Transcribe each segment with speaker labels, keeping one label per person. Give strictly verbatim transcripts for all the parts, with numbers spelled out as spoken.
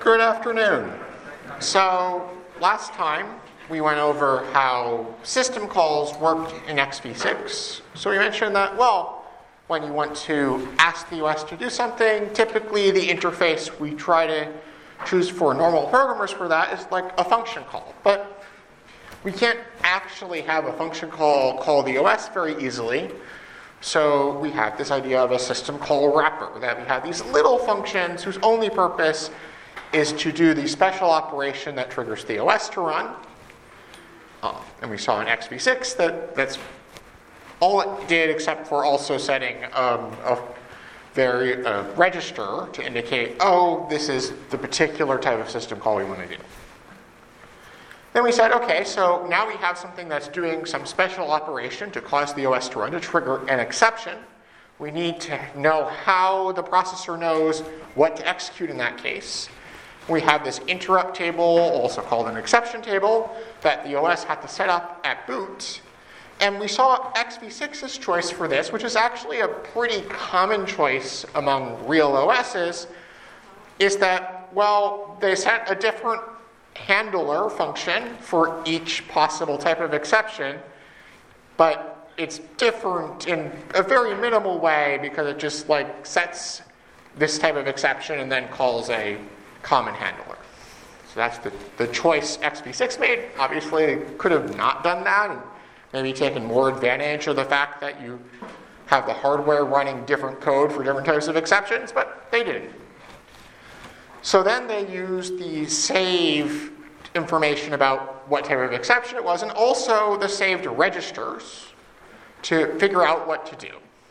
Speaker 1: Good afternoon. So last time we went over how system calls worked in x v six. So we mentioned that, well, when you want to ask the O S to do something, typically the interface we try to choose for normal programmers for that is like a function call. But we can't actually have a function call call the O S very easily. So we have this idea of a system call wrapper, that we have these little functions whose only purpose is to do the special operation that triggers the O S to run. Uh, and we saw in x v six that that's all it did, except for also setting um, a very uh, register to indicate, oh, this is the particular type of system call we want to do. Then we said, okay, so now we have something that's doing some special operation to cause the O S to run, to trigger an exception. We need to know how the processor knows what to execute in that case. We have this interrupt table, also called an exception table, that the O S had to set up at boot. And we saw x v six's choice for this, which is actually a pretty common choice among real O Ss, is that, well, they set a different handler function for each possible type of exception, but it's different in a very minimal way because it just like sets this type of exception and then calls a common handler. So that's the, the choice x v six made. Obviously, they could have not done that and maybe taken more advantage of the fact that you have the hardware running different code for different types of exceptions, but they didn't. So then they used the save information about what type of exception it was, and also the saved registers to figure out what to do.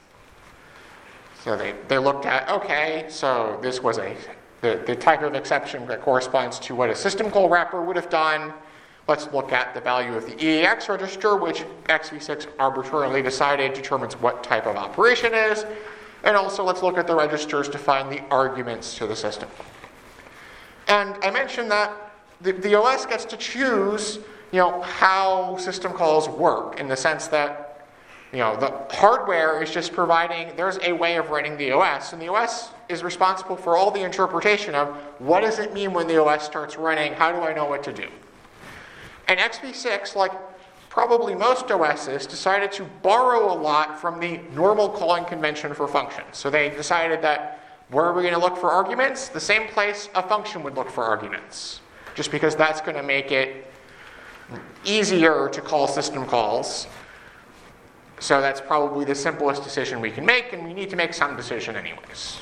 Speaker 1: So they, they looked at, okay, so this was a the, the type of exception that corresponds to what a system call wrapper would have done. Let's look at the value of the E A X register, which x v six arbitrarily decided determines what type of operation is. And also let's look at the registers to find the arguments to the system. And I mentioned that the, the O S gets to choose, you know, how system calls work, in the sense that, you know, the hardware is just providing, there's a way of running the O S, and the O S is responsible for all the interpretation of what does it mean when the O S starts running, how do I know what to do? And x v six, like probably most O Ss, decided to borrow a lot from the normal calling convention for functions. So they decided that where are we going to look for arguments? The same place a function would look for arguments, just because that's going to make it easier to call system calls. So that's probably the simplest decision we can make, and we need to make some decision anyways.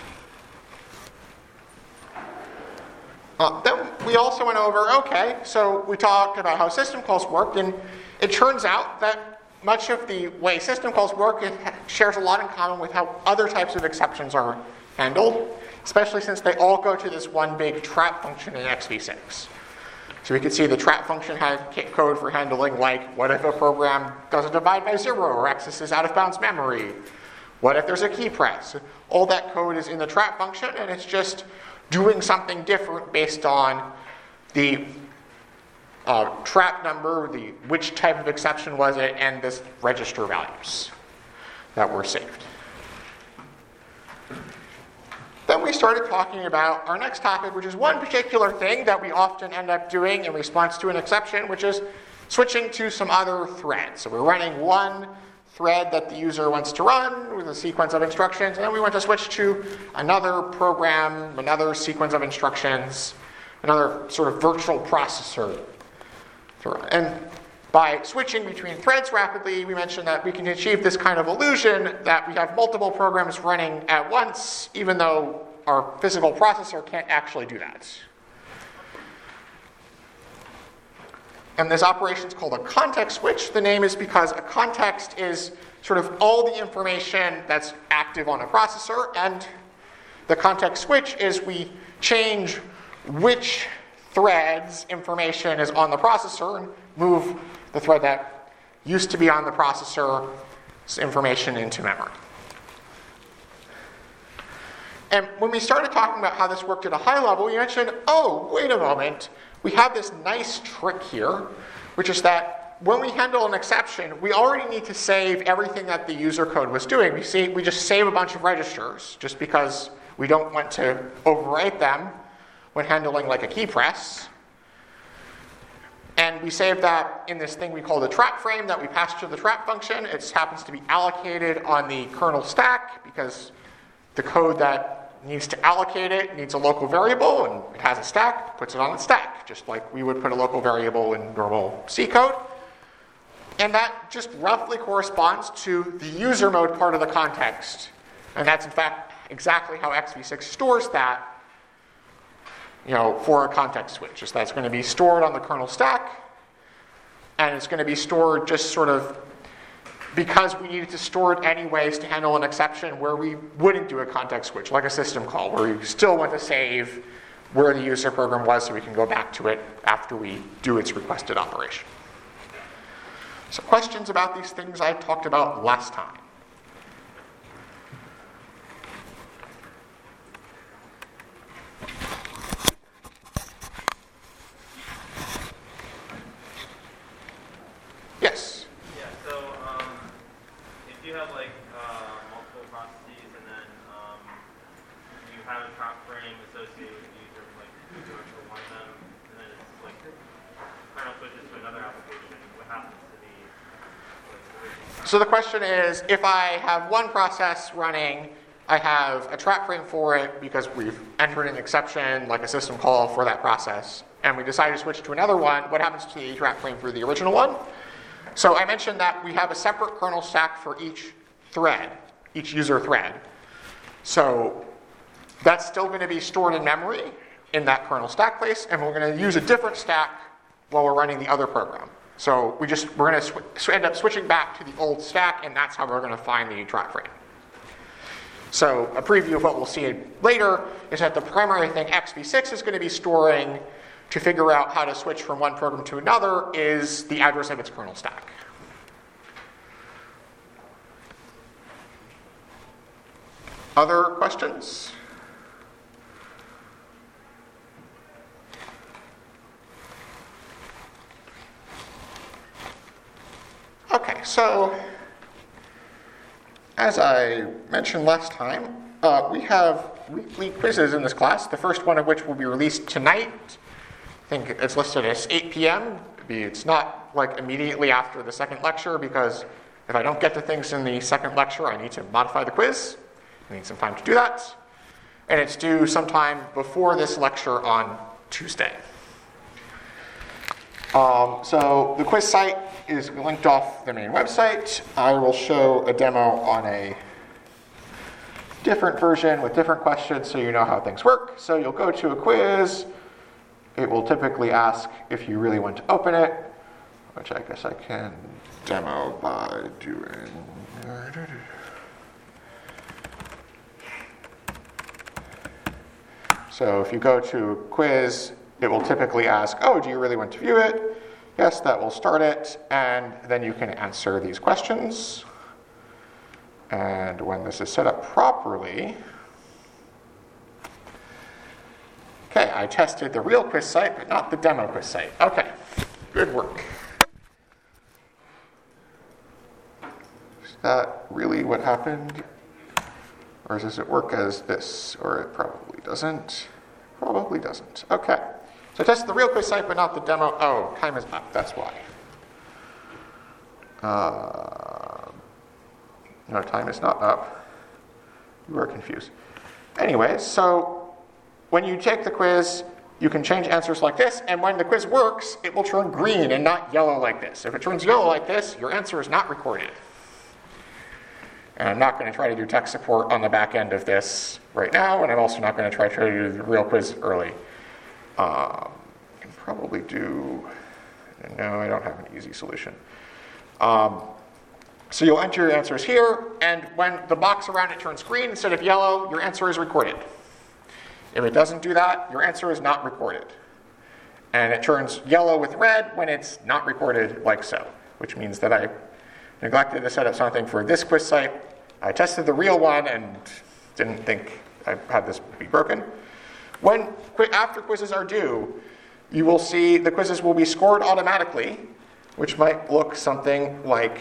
Speaker 1: Uh, then we also went over, okay, so we talked about how system calls work, and it turns out that much of the way system calls work, it shares a lot in common with how other types of exceptions are handled, especially since they all go to this one big trap function in x v six. So we can see the trap function has code for handling, like, what if a program doesn't divide by zero or accesses out of bounds memory? What if there's a key press? All that code is in the trap function, and it's just doing something different based on the uh, trap number, the which type of exception was it, and this register values that were saved. Then we started talking about our next topic, which is one particular thing that we often end up doing in response to an exception, which is switching to some other thread. So we're running one thread that the user wants to run with a sequence of instructions, and then we want to switch to another program, another sequence of instructions, another sort of virtual processor to run. And by switching between threads rapidly, we mentioned that we can achieve this kind of illusion that we have multiple programs running at once, even though our physical processor can't actually do that. And this operation is called a context switch. The name is because a context is sort of all the information that's active on a processor, and the context switch is we change which thread's information is on the processor and move the thread that used to be on the processor's information into memory. And when we started talking about how this worked at a high level, we mentioned, oh, wait a moment, we have this nice trick here, which is that when we handle an exception, we already need to save everything that the user code was doing. We see, we just save a bunch of registers just because we don't want to overwrite them. when handling like a key press. And we save that in this thing we call the trap frame that we pass to the trap function. It happens to be allocated on the kernel stack because the code that needs to allocate it needs a local variable, and it has a stack, puts it on its stack, just like we would put a local variable in normal C code. And that just roughly corresponds to the user mode part of the context. And that's in fact exactly how x v six stores that, you know, for a context switch. Is that it's going to be stored on the kernel stack, and it's going to be stored just sort of because we needed to store it anyways to handle an exception where we wouldn't do a context switch, like a system call, where we still want to save where the user program was so we can go back to it after we do its requested operation. So questions about these things I talked about last time? Yes?
Speaker 2: Yeah, so um, if you have like uh, multiple processes and then um, you have a trap frame associated with the user, like user for one of them, and then it's like kernel switches to another application, what happens to the like,
Speaker 1: So the question is, if I have one process running, I have a trap frame for it because we've entered an exception, like a system call for that process, and we decide to switch to another one, what happens to the trap frame for the original one? So I mentioned that we have a separate kernel stack for each thread, each user thread. So that's still going to be stored in memory in that kernel stack place, and we're going to use a different stack while we're running the other program. So we just we're going to sw- end up switching back to the old stack, and that's how we're going to find the trap frame. So a preview of what we'll see later is that the primary thing x v six is going to be storing to figure out how to switch from one program to another is the address of its kernel stack. Other questions? Okay, so as I mentioned last time, uh, we have weekly quizzes in this class, the first one of which will be released tonight. I think it's listed as eight p.m. It's not like immediately after the second lecture, because if I don't get to things in the second lecture, I need to modify the quiz. I need some time to do that. And it's due sometime before this lecture on Tuesday. Um, so the quiz site is linked off the main website. I will show a demo on a different version with different questions so you know how things work. So you'll go to a quiz. It will typically ask if you really want to open it, which I guess I can demo by doing... So if you go to a quiz, it will typically ask, oh, do you really want to view it? Yes, that will start it, and then you can answer these questions. And when this is set up properly, okay, I tested the real quiz site, but not the demo quiz site. Okay, good work. Is that really what happened? Or does it work as this? Or it probably doesn't. Probably doesn't. Okay. So I tested the real quiz site, but not the demo. Oh, time is up. That's why. Uh, no, time is not up. You are confused. Anyways, so when you take the quiz, you can change answers like this, and when the quiz works, it will turn green and not yellow like this. If it turns yellow like this, your answer is not recorded. And I'm not going to try to do tech support on the back end of this right now, and I'm also not going to try to do the real quiz early. Um, I can probably do, no, I don't have an easy solution. Um, so you'll enter your answers here, and when the box around it turns green instead of yellow, your answer is recorded. If it doesn't do that, your answer is not recorded. And it turns yellow with red when it's not recorded like so, which means that I neglected to set up something for this quiz site. I tested the real one and didn't think I had this be broken. When after quizzes are due, you will see the quizzes will be scored automatically, which might look something like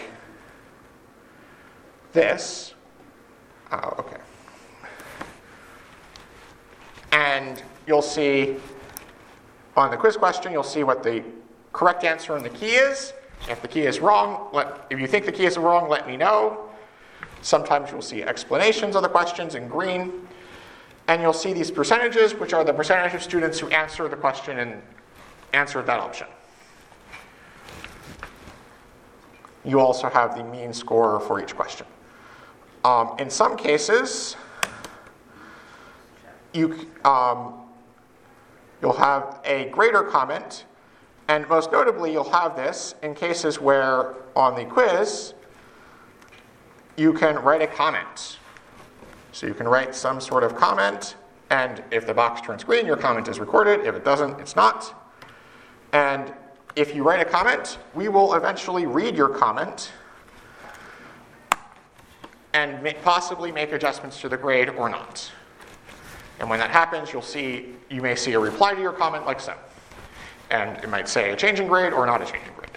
Speaker 1: this. Oh, okay. And you'll see on the quiz question, you'll see what the correct answer and the key is. If the key is wrong, let, if you think the key is wrong, let me know. Sometimes you'll see explanations of the questions in green. And you'll see these percentages, which are the percentage of students who answer the question and answered that option. You also have the mean score for each question. Um, in some cases, you, um, you'll have a greater comment, and most notably you'll have this in cases where on the quiz you can write a comment. So you can write some sort of comment, and if the box turns green, your comment is recorded. If it doesn't, it's not. And if you write a comment, we will eventually read your comment and may possibly make adjustments to the grade or not. And when that happens, you'll see, you may see a reply to your comment like so. And it might say a change in grade or not a change in grade.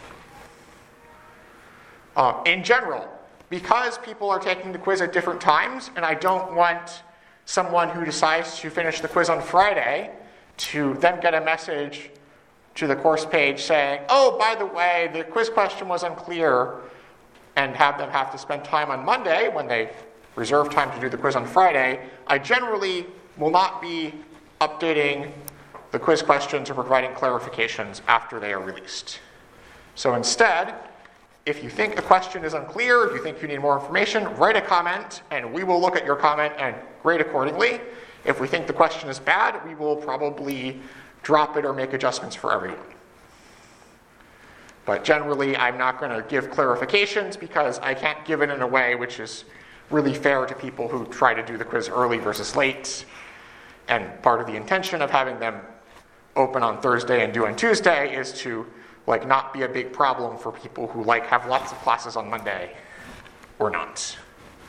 Speaker 1: Uh, in general, because people are taking the quiz at different times, and I don't want someone who decides to finish the quiz on Friday to then get a message to the course page saying, oh, by the way, the quiz question was unclear, and have them have to spend time on Monday when they reserve time to do the quiz on Friday, I generally will not be updating the quiz questions or providing clarifications after they are released. So instead, if you think a question is unclear, if you think you need more information, write a comment, and we will look at your comment and grade accordingly. If we think the question is bad, we will probably drop it or make adjustments for everyone. But generally, I'm not going to give clarifications because I can't give it in a way which is really fair to people who try to do the quiz early versus late. And part of the intention of having them open on Thursday and due on Tuesday is to like not be a big problem for people who like have lots of classes on Monday or not.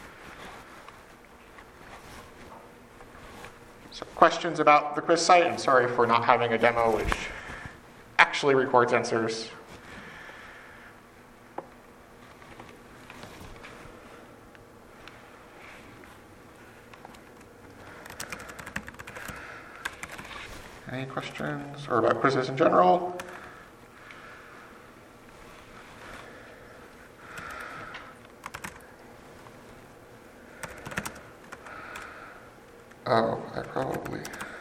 Speaker 1: So questions about the quiz site? I'm sorry for not having a demo which actually records answers. Any questions or about quizzes in general? Oh, I probably...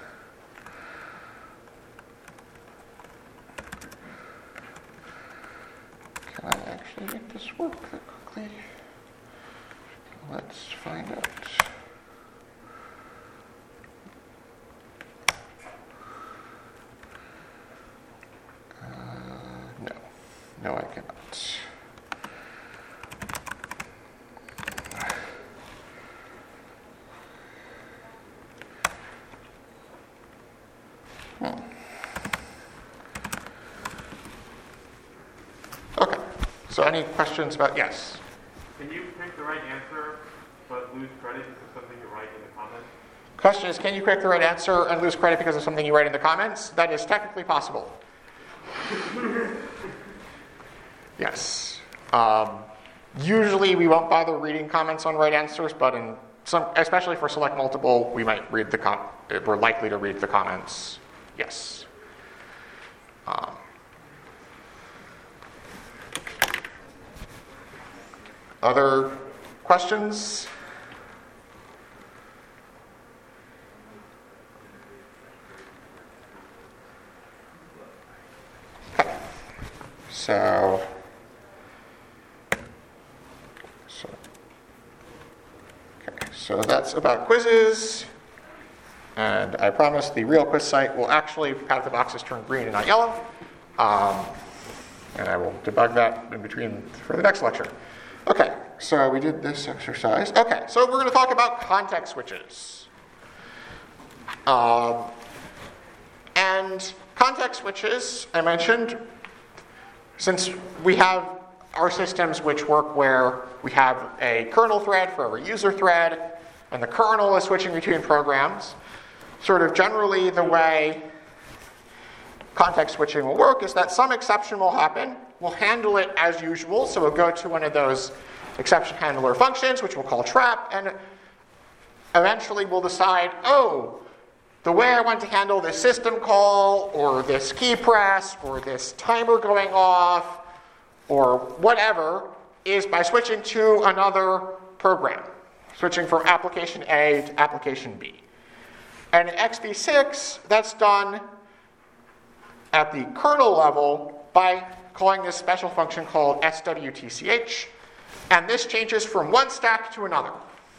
Speaker 1: Can I actually make this work that quickly? Let's find out. Uh, no. No, I cannot. Hmm. Okay, so any questions about, yes?
Speaker 3: Can you pick the right answer but lose credit because of something you write in the comments?
Speaker 1: Question is, can you pick the right answer and lose credit because of something you write in the comments? That is technically possible. Yes. Um, usually we won't bother reading comments on right answers, but in some, especially for select multiple, we might read the com- we're likely to read the comments. Yes. Um, other questions? Okay. So, so, okay. So that's about quizzes. And I promise the real quiz site will actually have the boxes turn green and not yellow. Um, and I will debug that in between for the next lecture. Okay, so we did this exercise. Okay, so we're going to talk about context switches. Um, and context switches, I mentioned, since we have our systems which work where we have a kernel thread for every user thread, and the kernel is switching between programs, sort of generally the way context switching will work is that some exception will happen. We'll handle it as usual, so we'll go to one of those exception handler functions, which we'll call trap, and eventually we'll decide, oh, the way I want to handle this system call, or this key press, or this timer going off, or whatever, is by switching to another program, switching from application A to application B. And in x v six, that's done at the kernel level by calling this special function called S W T C H, and this changes from one stack to another.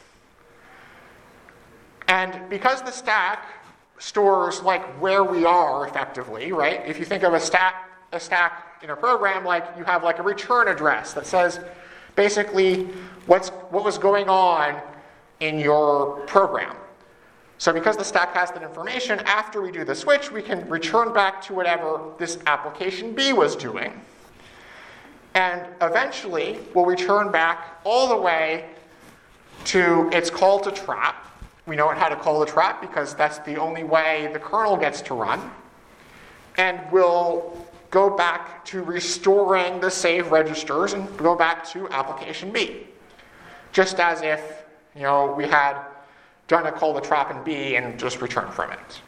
Speaker 1: And because the stack stores like where we are effectively, right? If you think of a stack, a stack in a program, like you have like a return address that says basically what's what was going on in your program. So because the stack has that information, after we do the switch, we can return back to whatever this application B was doing. And eventually, we'll return back all the way to its call to trap. We know how to call the trap because that's the only way the kernel gets to run. And we'll go back to restoring the save registers and go back to application B. Just as if, you know, we had done a call the trap in B and just returned from it.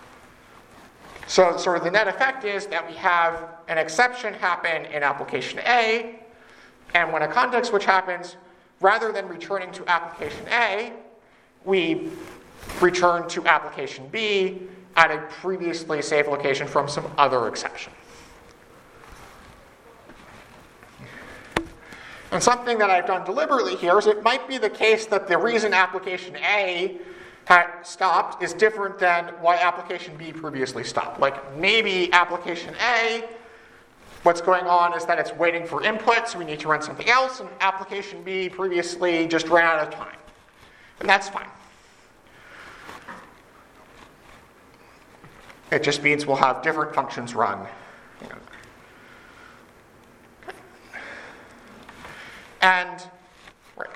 Speaker 1: So sort of the net effect is that we have an exception happen in application A, and when a context switch happens, rather than returning to application A, we return to application B at a previously saved location from some other exception. And something that I've done deliberately here is it might be the case that the reason application A had stopped is different than why application B previously stopped. Like maybe application A, what's going on is that it's waiting for input, so we need to run something else, and application B previously just ran out of time. And that's fine. It just means we'll have different functions run. And right.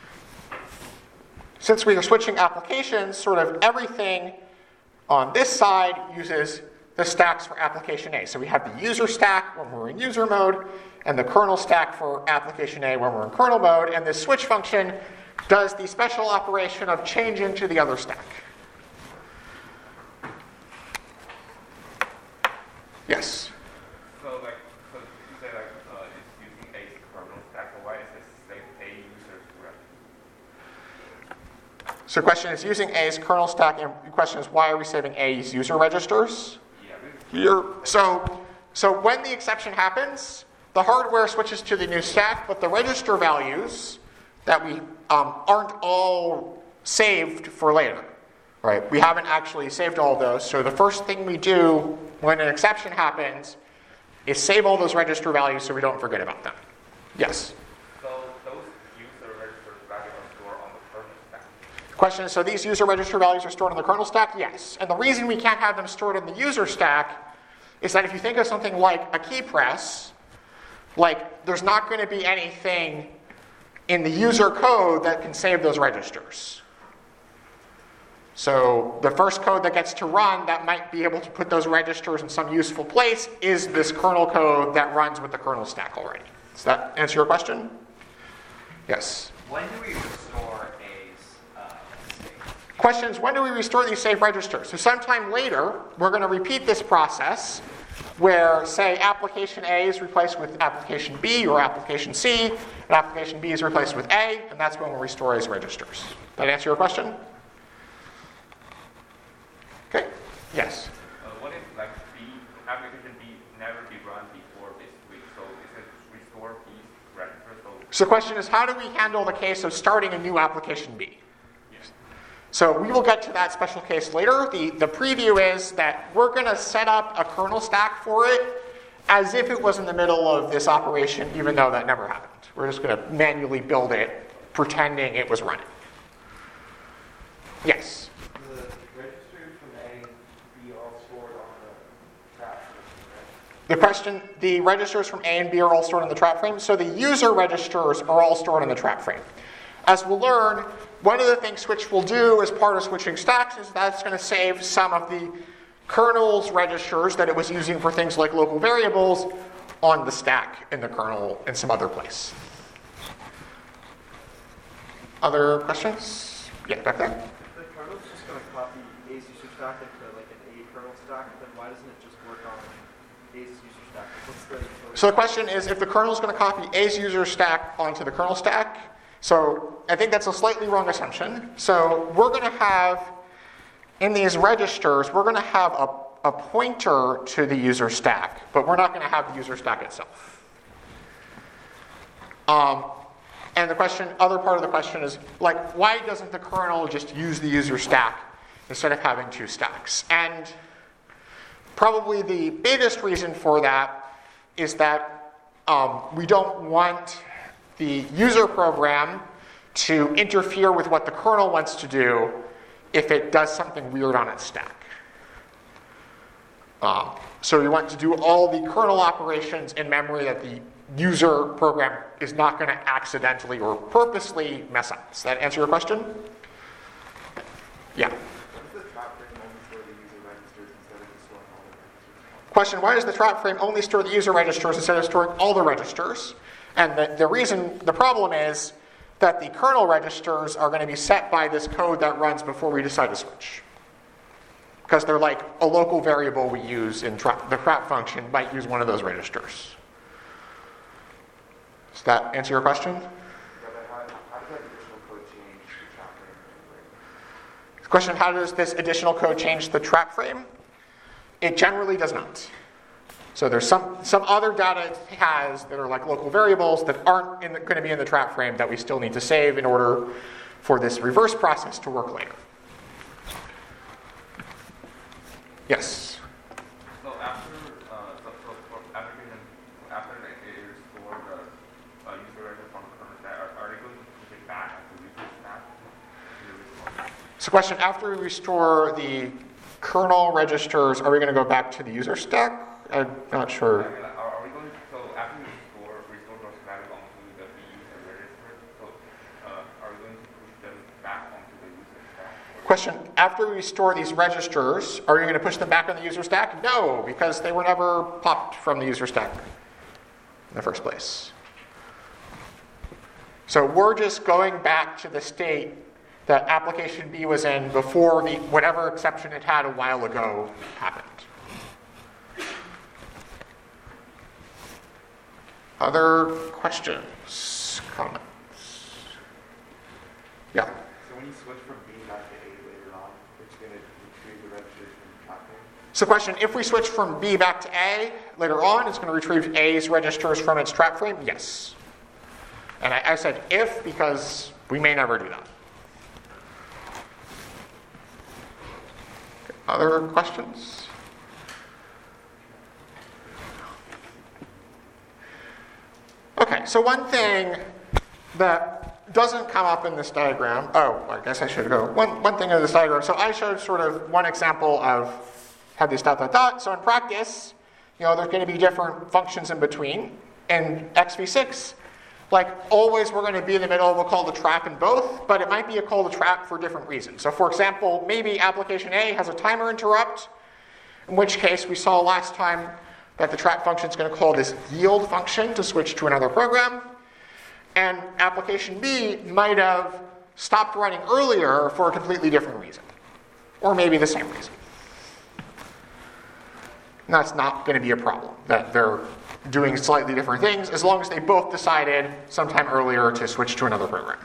Speaker 1: Since we are switching applications, sort of everything on this side uses the stacks for application A. So we have the user stack when we're in user mode, and the kernel stack for application A when we're in kernel mode, and this switch function does the special operation of changing to the other stack. Yes?
Speaker 4: So like, so you say like uh, it's using A's kernel stack, so why is this same A user reg?
Speaker 1: So the question is using A's kernel stack, and the question is why are we saving A's user registers?
Speaker 4: Yeah.
Speaker 1: Here. So, so when the exception happens, the hardware switches to the new stack, but the register values that we um, aren't all saved for later. Right? We haven't actually saved all of those. So the first thing we do when an exception happens is save all those register values so we don't forget about them. Yes?
Speaker 4: So those user register values are stored on the kernel stack?
Speaker 1: The question is, so these user register values are stored on the kernel stack? Yes. And the reason we can't have them stored in the user stack is that if you think of something like a key press, like there's not going to be anything in the user code that can save those registers. So the first code that gets to run that might be able to put those registers in some useful place is this kernel code that runs with the kernel stack already. Does that answer your question? Yes?
Speaker 5: When do we restore A's uh, state?
Speaker 1: Question is, when do we restore these saved registers? So sometime later, we're going to repeat this process where, say, application A is replaced with application B or application C, and application B is replaced with A, and that's when we'll restore A's registers. Does that answer your question? Okay. Yes.
Speaker 4: Uh, what if like B application B never be run before this week? So is it restore B's register? So,
Speaker 1: so the question is, how do we handle the case of starting a new application B?
Speaker 4: yes.
Speaker 1: So we will get to that special case later. The, the preview is that we're going to set up a kernel stack for it as if it was in the middle of this operation, even though that never happened. We're just going to manually build it, pretending it was running. Yes? The question, the registers from A and B are all stored in the trap frame, so the user registers are all stored in the trap frame. As we'll learn, one of the things Switch will do as part of switching stacks is that's going to save some of the kernel's registers that it was using for things like local variables on the stack in the kernel in some other place. Other questions? Yeah, back there.
Speaker 6: The kernel's just going to copy A's user stack into stack, then why doesn't it just work on A's user stack? What's the utility?
Speaker 1: So the question is if the kernel is going to copy A's user stack onto the kernel stack. So I think that's a slightly wrong assumption. So we're going to have, in these registers, we're going to have a, a pointer to the user stack, but we're not going to have the user stack itself. Um, and the question, other part of the question is, like, why doesn't the kernel just use the user stack instead of having two stacks? And probably the biggest reason for that is that um, we don't want the user program to interfere with what the kernel wants to do if it does something weird on its stack. Um, so we want to do all the kernel operations in memory that the user program is not going to accidentally or purposely mess up. Does that answer your question? Yeah. Question, why does the trap frame only store the user registers instead of storing all the registers? And the, the reason, the problem is that the kernel registers are going to be set by this code that runs before we decide to switch. Because they're like a local variable we use in tra- the trap function might use one of those registers. Does that answer your question?
Speaker 7: How, how does that additional code change the trap frame?
Speaker 1: Question, how does this additional code change the trap frame? It generally does not. So there's some, some other data it has that are like local variables that aren't in the, going to be in the trap frame that we still need to save in order for this reverse process to work later. Yes?
Speaker 4: So after, uh, so, so for application, after it is stored the uh, user register from the kernel stack, are, are they going to push it back as the user stack?
Speaker 1: So question, after we restore the kernel registers, are we going to go back to the user stack? I'm not sure.
Speaker 4: I mean, are, are we going to, so after we restore, restore those values onto the user register, so uh, are we going to push them back onto the user stack?
Speaker 1: Question, after we restore these registers, are you going to push them back on the user stack? No, because they were never popped from the user stack in the first place. So we're just going back to the state that application B was in before the whatever exception it had a while ago happened. Other questions, comments? Yeah.
Speaker 7: So when you switch from B back to A later on, it's going to retrieve the registers from the trap frame?
Speaker 1: So question, if we switch from B back to A later on, it's going to retrieve A's registers from its trap frame? Yes. And I, I said if because we may never do that. Other questions? Okay, so one thing that doesn't come up in this diagram, oh, I guess I should go. One, one thing in this diagram, so I showed sort of one example of how this dot, dot, dot. So in practice, you know, there's going to be different functions in between. In X V six, like always we're going to be in the middle of a call to trap in both, but it might be a call to trap for different reasons. So for example, maybe application A has a timer interrupt, in which case we saw last time that the trap function is going to call this yield function to switch to another program. And application B might have stopped running earlier for a completely different reason. Or maybe the same reason. And that's not going to be a problem, that they're doing slightly different things as long as they both decided sometime earlier to switch to another program.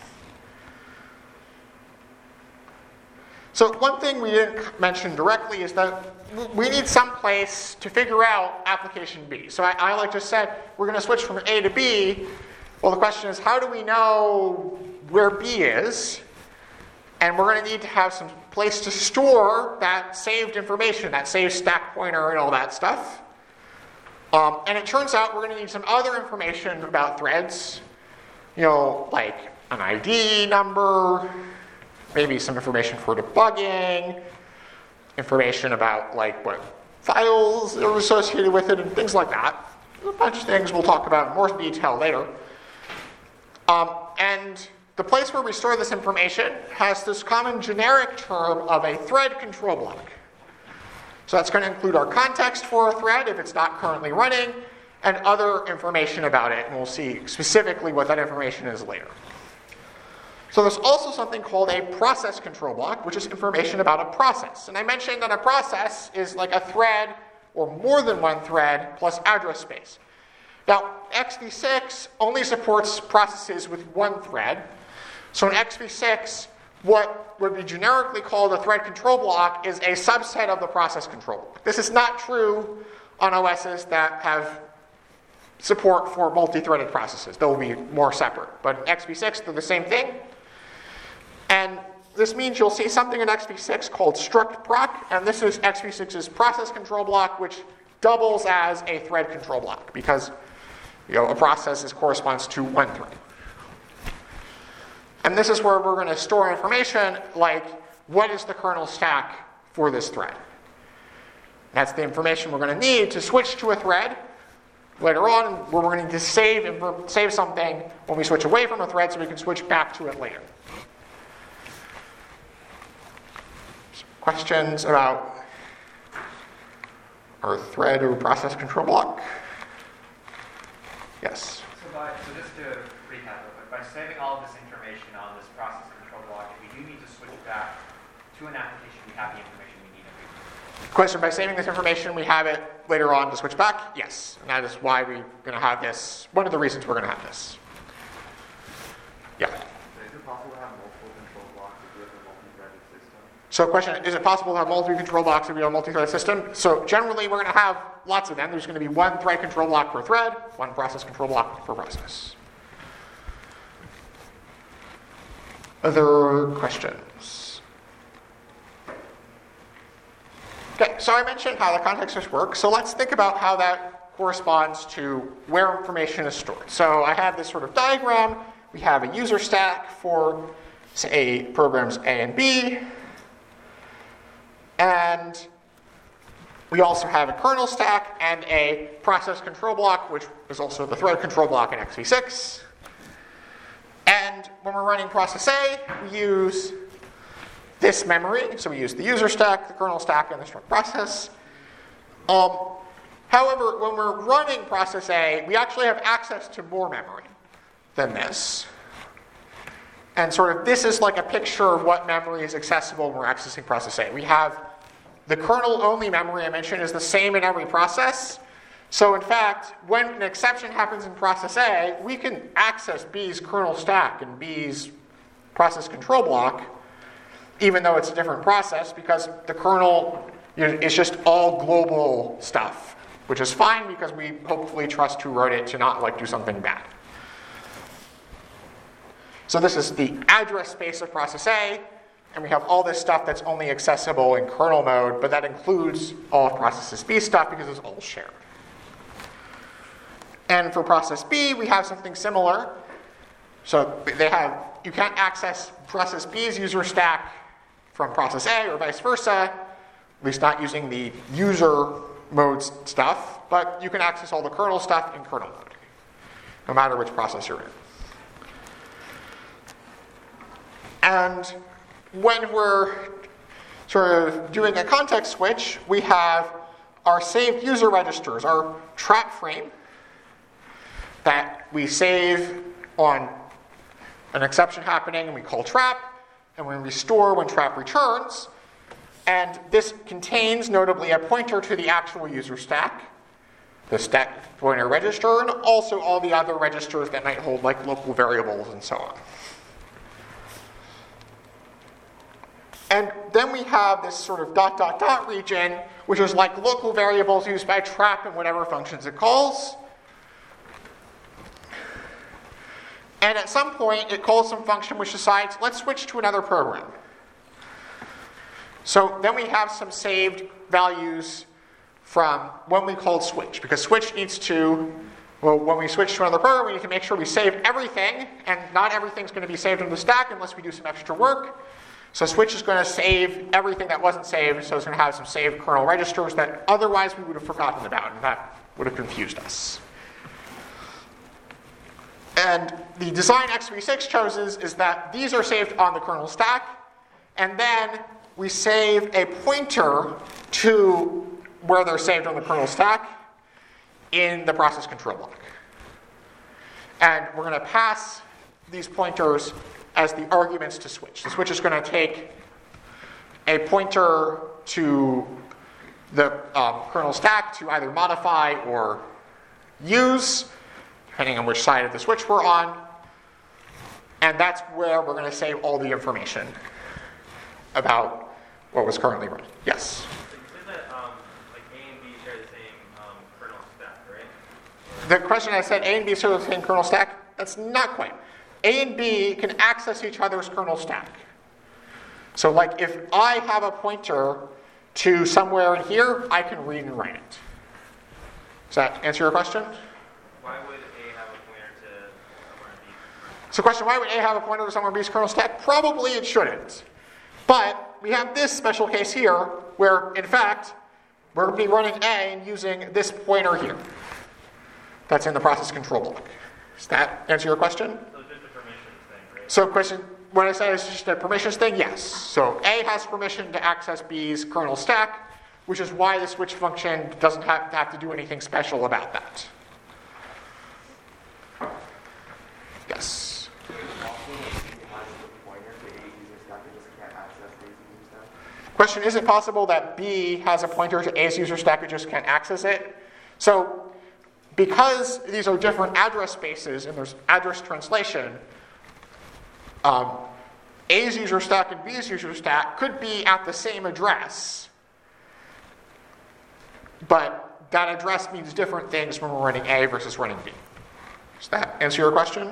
Speaker 1: So one thing we didn't mention directly is that we need some place to figure out application B. So I, I like just said, we're going to switch from A to B. Well, the question is, how do we know where B is? And we're going to need to have some place to store that saved information, that saved stack pointer and all that stuff. Um, and it turns out we're going to need some other information about threads, you know, like an I D number, maybe some information for debugging, information about like what files are associated with it and things like that. A bunch of things we'll talk about in more detail later. Um, and the place where we store this information has this common generic term of a thread control block. So that's going to include our context for a thread if it's not currently running, and other information about it, and we'll see specifically what that information is later. So there's also something called a process control block, which is information about a process. And I mentioned that a process is like a thread or more than one thread plus address space. Now, x v six only supports processes with one thread. So in x v six, what would be generically called a thread control block is a subset of the process control block. This is not true on O Ss that have support for multi-threaded processes. They'll be more separate. But in x v six, they're the same thing. And this means you'll see something in x v six called struct proc, and this is x v six's process control block, which doubles as a thread control block because you know, a process is, corresponds to one thread. And this is where we're going to store information like what is the kernel stack for this thread. That's the information we're going to need to switch to a thread later on, where we're going to save and save something when we switch away from a thread so we can switch back to it later. Questions about our thread or process control block? Yes?
Speaker 5: So, by, so just to recap real quick, by saving all of this information on this process control block, if we do need to switch back to an application, we have the information we need every time.
Speaker 1: Question, by saving this information, we have it later on to switch back? Yes. And that is why we're going to have this, one of the reasons we're going to have this. Yeah.
Speaker 7: Is it possible to have multiple control blocks if you have a multi-threaded system?
Speaker 1: So question, is it possible to have multiple control blocks if you have a multi-threaded system? So generally we're going to have lots of them. There's going to be one thread control block per thread, one process control block per process. Other questions? Okay, so I mentioned how the context switch works. So let's think about how that corresponds to where information is stored. So I have this sort of diagram. We have a user stack for, say, programs A and B. And we also have a kernel stack and a process control block, which is also the thread control block in x v six. And when we're running process A, we use this memory. So we use the user stack, the kernel stack, and the struct process. Um, however, when we're running process A, we actually have access to more memory than this. And sort of this is like a picture of what memory is accessible when we're accessing process A. We have the kernel-only memory I mentioned is the same in every process. So in fact, when an exception happens in process A, we can access B's kernel stack and B's process control block, even though it's a different process, because the kernel is just all global stuff, which is fine because we hopefully trust who wrote it to not like do something bad. So this is the address space of process A, and we have all this stuff that's only accessible in kernel mode, but that includes all of process B stuff because it's all shared. And for process B, we have something similar. So they have, you can't access process B's user stack from process A or vice versa, at least not using the user mode stuff, but you can access all the kernel stuff in kernel mode, no matter which process you're in. And when we're sort of doing a context switch, we have our saved user registers, our trap frame, that we save on an exception happening, and we call trap, and we restore when trap returns. And this contains, notably, a pointer to the actual user stack, the stack pointer register, and also all the other registers that might hold like local variables and so on. And then we have this sort of dot, dot, dot region, which is like local variables used by trap and whatever functions it calls. And at some point, it calls some function which decides, let's switch to another program. So then we have some saved values from when we called switch, because switch needs to, well, when we switch to another program, we need to make sure we save everything, and not everything's going to be saved in the stack unless we do some extra work. So switch is going to save everything that wasn't saved, so it's going to have some saved kernel registers that otherwise we would have forgotten about, and that would have confused us. And the design x v six chooses is that these are saved on the kernel stack, and then we save a pointer to where they're saved on the kernel stack in the process control block. And we're going to pass these pointers as the arguments to switch. The switch is going to take a pointer to the um, kernel stack to either modify or use, depending on which side of the switch we're on. And that's where we're going to save all the information about what was currently running. Yes?
Speaker 2: So you said that um, like A and B share the same um, kernel stack, right?
Speaker 1: The question I said, A and B share the same kernel stack? That's not quite. A and B can access each other's kernel stack. So like if I have a pointer to somewhere in here, I can read and write it. Does that answer your question?
Speaker 2: Why would A have a pointer to somewhere in B?
Speaker 1: So question, why would A have a pointer to somewhere in B's kernel stack? Probably it shouldn't. But we have this special case here where, in fact, we're going to be running A and using this pointer here. That's in the process control block. Does that answer your question?
Speaker 2: So it's just a permissions thing, right?
Speaker 1: So question, when I say it's just a permissions thing, yes. So A has permission to access B's kernel stack, which is why the switch function doesn't have to, have to do anything special about that. Yes? Question, is it possible that B has a pointer to A's user stack and just can't access it? So because these are different address spaces and there's address translation, um, A's user stack and B's user stack could be at the same address, but that address means different things when we're running A versus running B. Does that answer your question?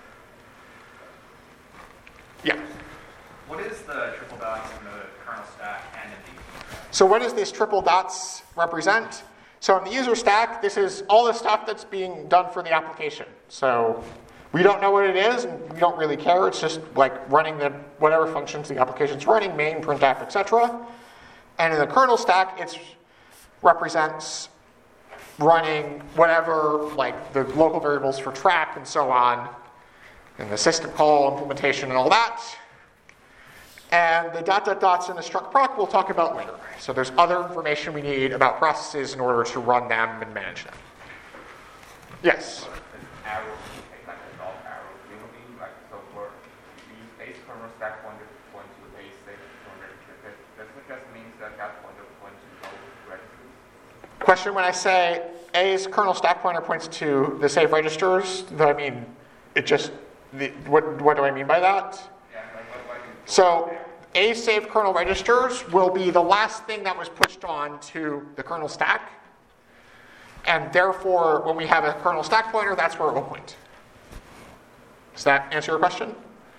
Speaker 1: Yeah.
Speaker 5: What is the triple dots in the kernel stack and in the
Speaker 1: So what does this triple dots represent? So in the user stack, this is all the stuff that's being done for the application. So we don't know what it is, and we don't really care. It's just like running the whatever functions the application's running, main, printf, et cetera. And in the kernel stack, it represents running whatever, like the local variables for track and so on, and the system call implementation and all that. And the dot dot dots in the struct proc we'll talk about later. So there's other information we need about processes in order to run them and manage them. Yes?
Speaker 4: Arrow, like a dog arrow, you know, being like so for we use A's kernel stack pointer to point to A's safe pointer. Does it just means that that pointer points to those registers?
Speaker 1: Question, when I say A's kernel stack pointer points to the save registers, do I mean it just, the, what, what do I mean by that?
Speaker 4: Yeah, like what, what is
Speaker 1: So A's saved kernel registers will be the last thing that was pushed on to the kernel stack. And therefore, when we have a kernel stack pointer, that's where it will point. Does that answer your question?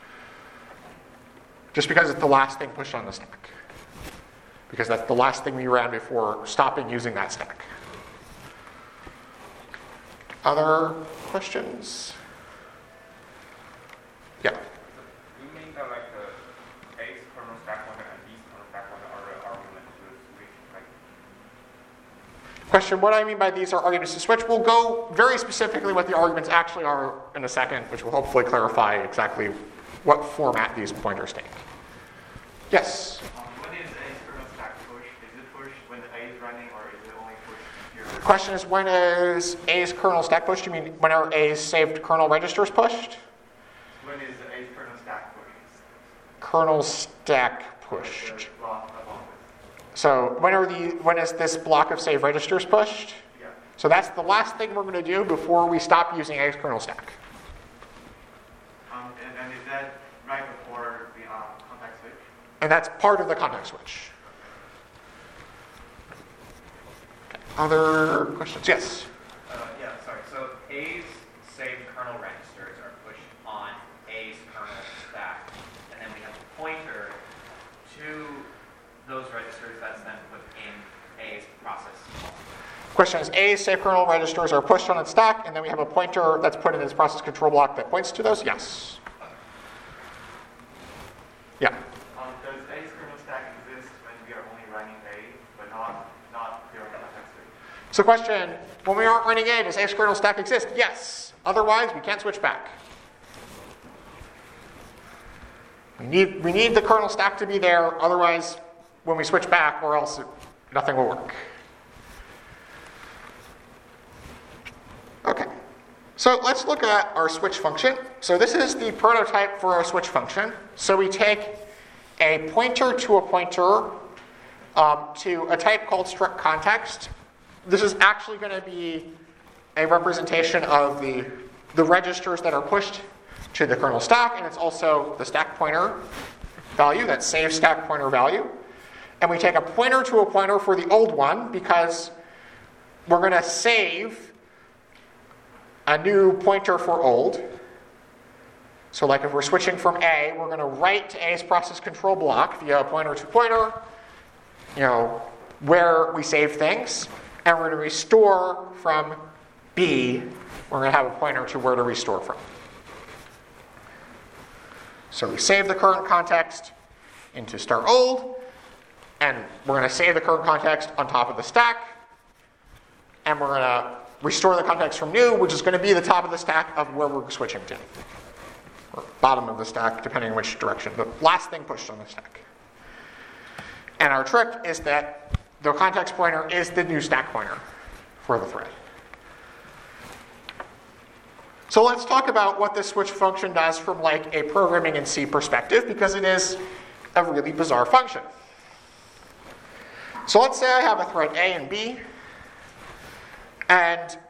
Speaker 1: Just because it's the last thing pushed on the stack. Because that's the last thing we ran before stopping using that stack. Other questions? Yeah.
Speaker 4: you mean that like the A's kernel stack pointer and B's kernel stack pointer are the arguments to the switch? Like,
Speaker 1: Question, what I mean by these are arguments to switch. We'll go very specifically what the arguments actually are in a second, which will hopefully clarify exactly what format these pointers take. Yes?
Speaker 6: Um, when is A's kernel stack push? Is it pushed when the A is running, or is it only pushed here?
Speaker 1: The question is, when is A's kernel stack pushed? You mean when are A's saved kernel registers pushed?
Speaker 6: When is the A's kernel stack pushed?
Speaker 1: Kernel stack pushed.
Speaker 6: The block above it.
Speaker 1: So when are the when is this block of save registers pushed?
Speaker 6: Yeah.
Speaker 1: So that's the last thing we're going to do before we stop using A's kernel stack.
Speaker 6: Um, and, and is that right before the uh, context switch?
Speaker 1: And that's part of the context switch. Okay. Other questions? Yes?
Speaker 5: Uh, yeah, sorry. So A's saved kernel registers are pushed on A's kernel stack, and then we have a pointer to those registers that's then put in A's process.
Speaker 1: Question is, A's save kernel registers are pushed on its stack, and then we have a pointer that's put in its process control block that points to those? Yes. Yeah.
Speaker 6: Um, does A's kernel stack exist when we are only running A, but not not during context switch?
Speaker 1: So question, when we aren't running A, does A's kernel stack exist? Yes. Otherwise, we can't switch back. We need, we need the kernel stack to be there, otherwise, when we switch back, or else it, nothing will work. Okay. So let's look at our switch function. So this is the prototype for our switch function. So we take a pointer to a pointer um, to a type called struct context. This is actually going to be a representation of the, the registers that are pushed to the kernel stack, and it's also the stack pointer value, that save stack pointer value. And we take a pointer to a pointer for the old one because we're going to save a new pointer for old. So like if we're switching from A, we're going to write to A's process control block via a pointer to pointer, you know, where we save things. And we're going to restore from B. We're going to have a pointer to where to restore from. So we save the current context into start old. And we're going to save the current context on top of the stack. And we're going to restore the context from new, which is going to be the top of the stack of where we're switching to. Or bottom of the stack, depending on which direction. The last thing pushed on the stack. And our trick is that the context pointer is the new stack pointer for the thread. So let's talk about what this switch function does from like a programming in C perspective, because it is a really bizarre function. So let's say I have a thread A and B, and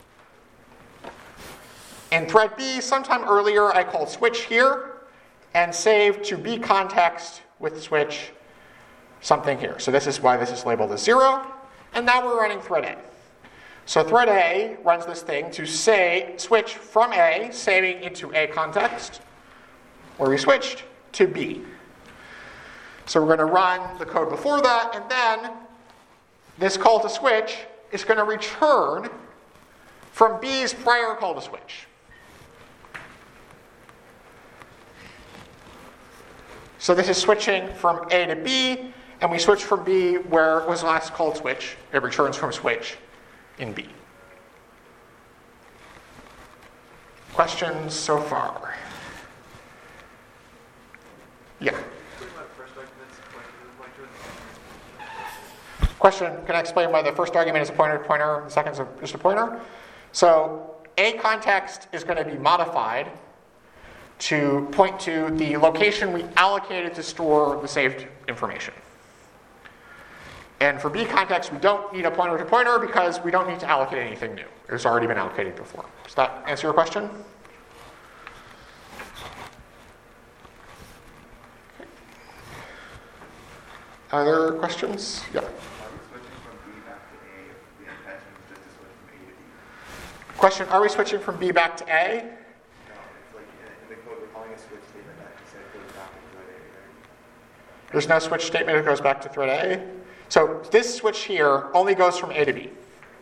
Speaker 1: in thread B, sometime earlier, I called switch here and saved to B context with switch something here. So this is why this is labeled as zero, and now we're running thread A. So thread A runs this thing to say switch from A, saving into A context, where we switched, to B. So we're going to run the code before that, and then this call to switch is going to return from B's prior call to switch. So this is switching from A to B, and we switch from B where it was last called switch. It returns from switch in B. Questions so far? Yeah. Question, can I explain why the first argument is a pointer to pointer, the second is a, just a pointer? So A context is going to be modified to point to the location we allocated to store the saved information. And for B context, we don't need a pointer to pointer because we don't need to allocate anything new. It's already been allocated before. Does that answer your question? Okay. Other questions? Yeah. Question, are we switching from B back to A?
Speaker 7: No, it's like in the code we're calling a switch statement that instead it goes back to thread A, right?
Speaker 1: There's no switch statement that goes back to thread A. So this switch here only goes from A to B.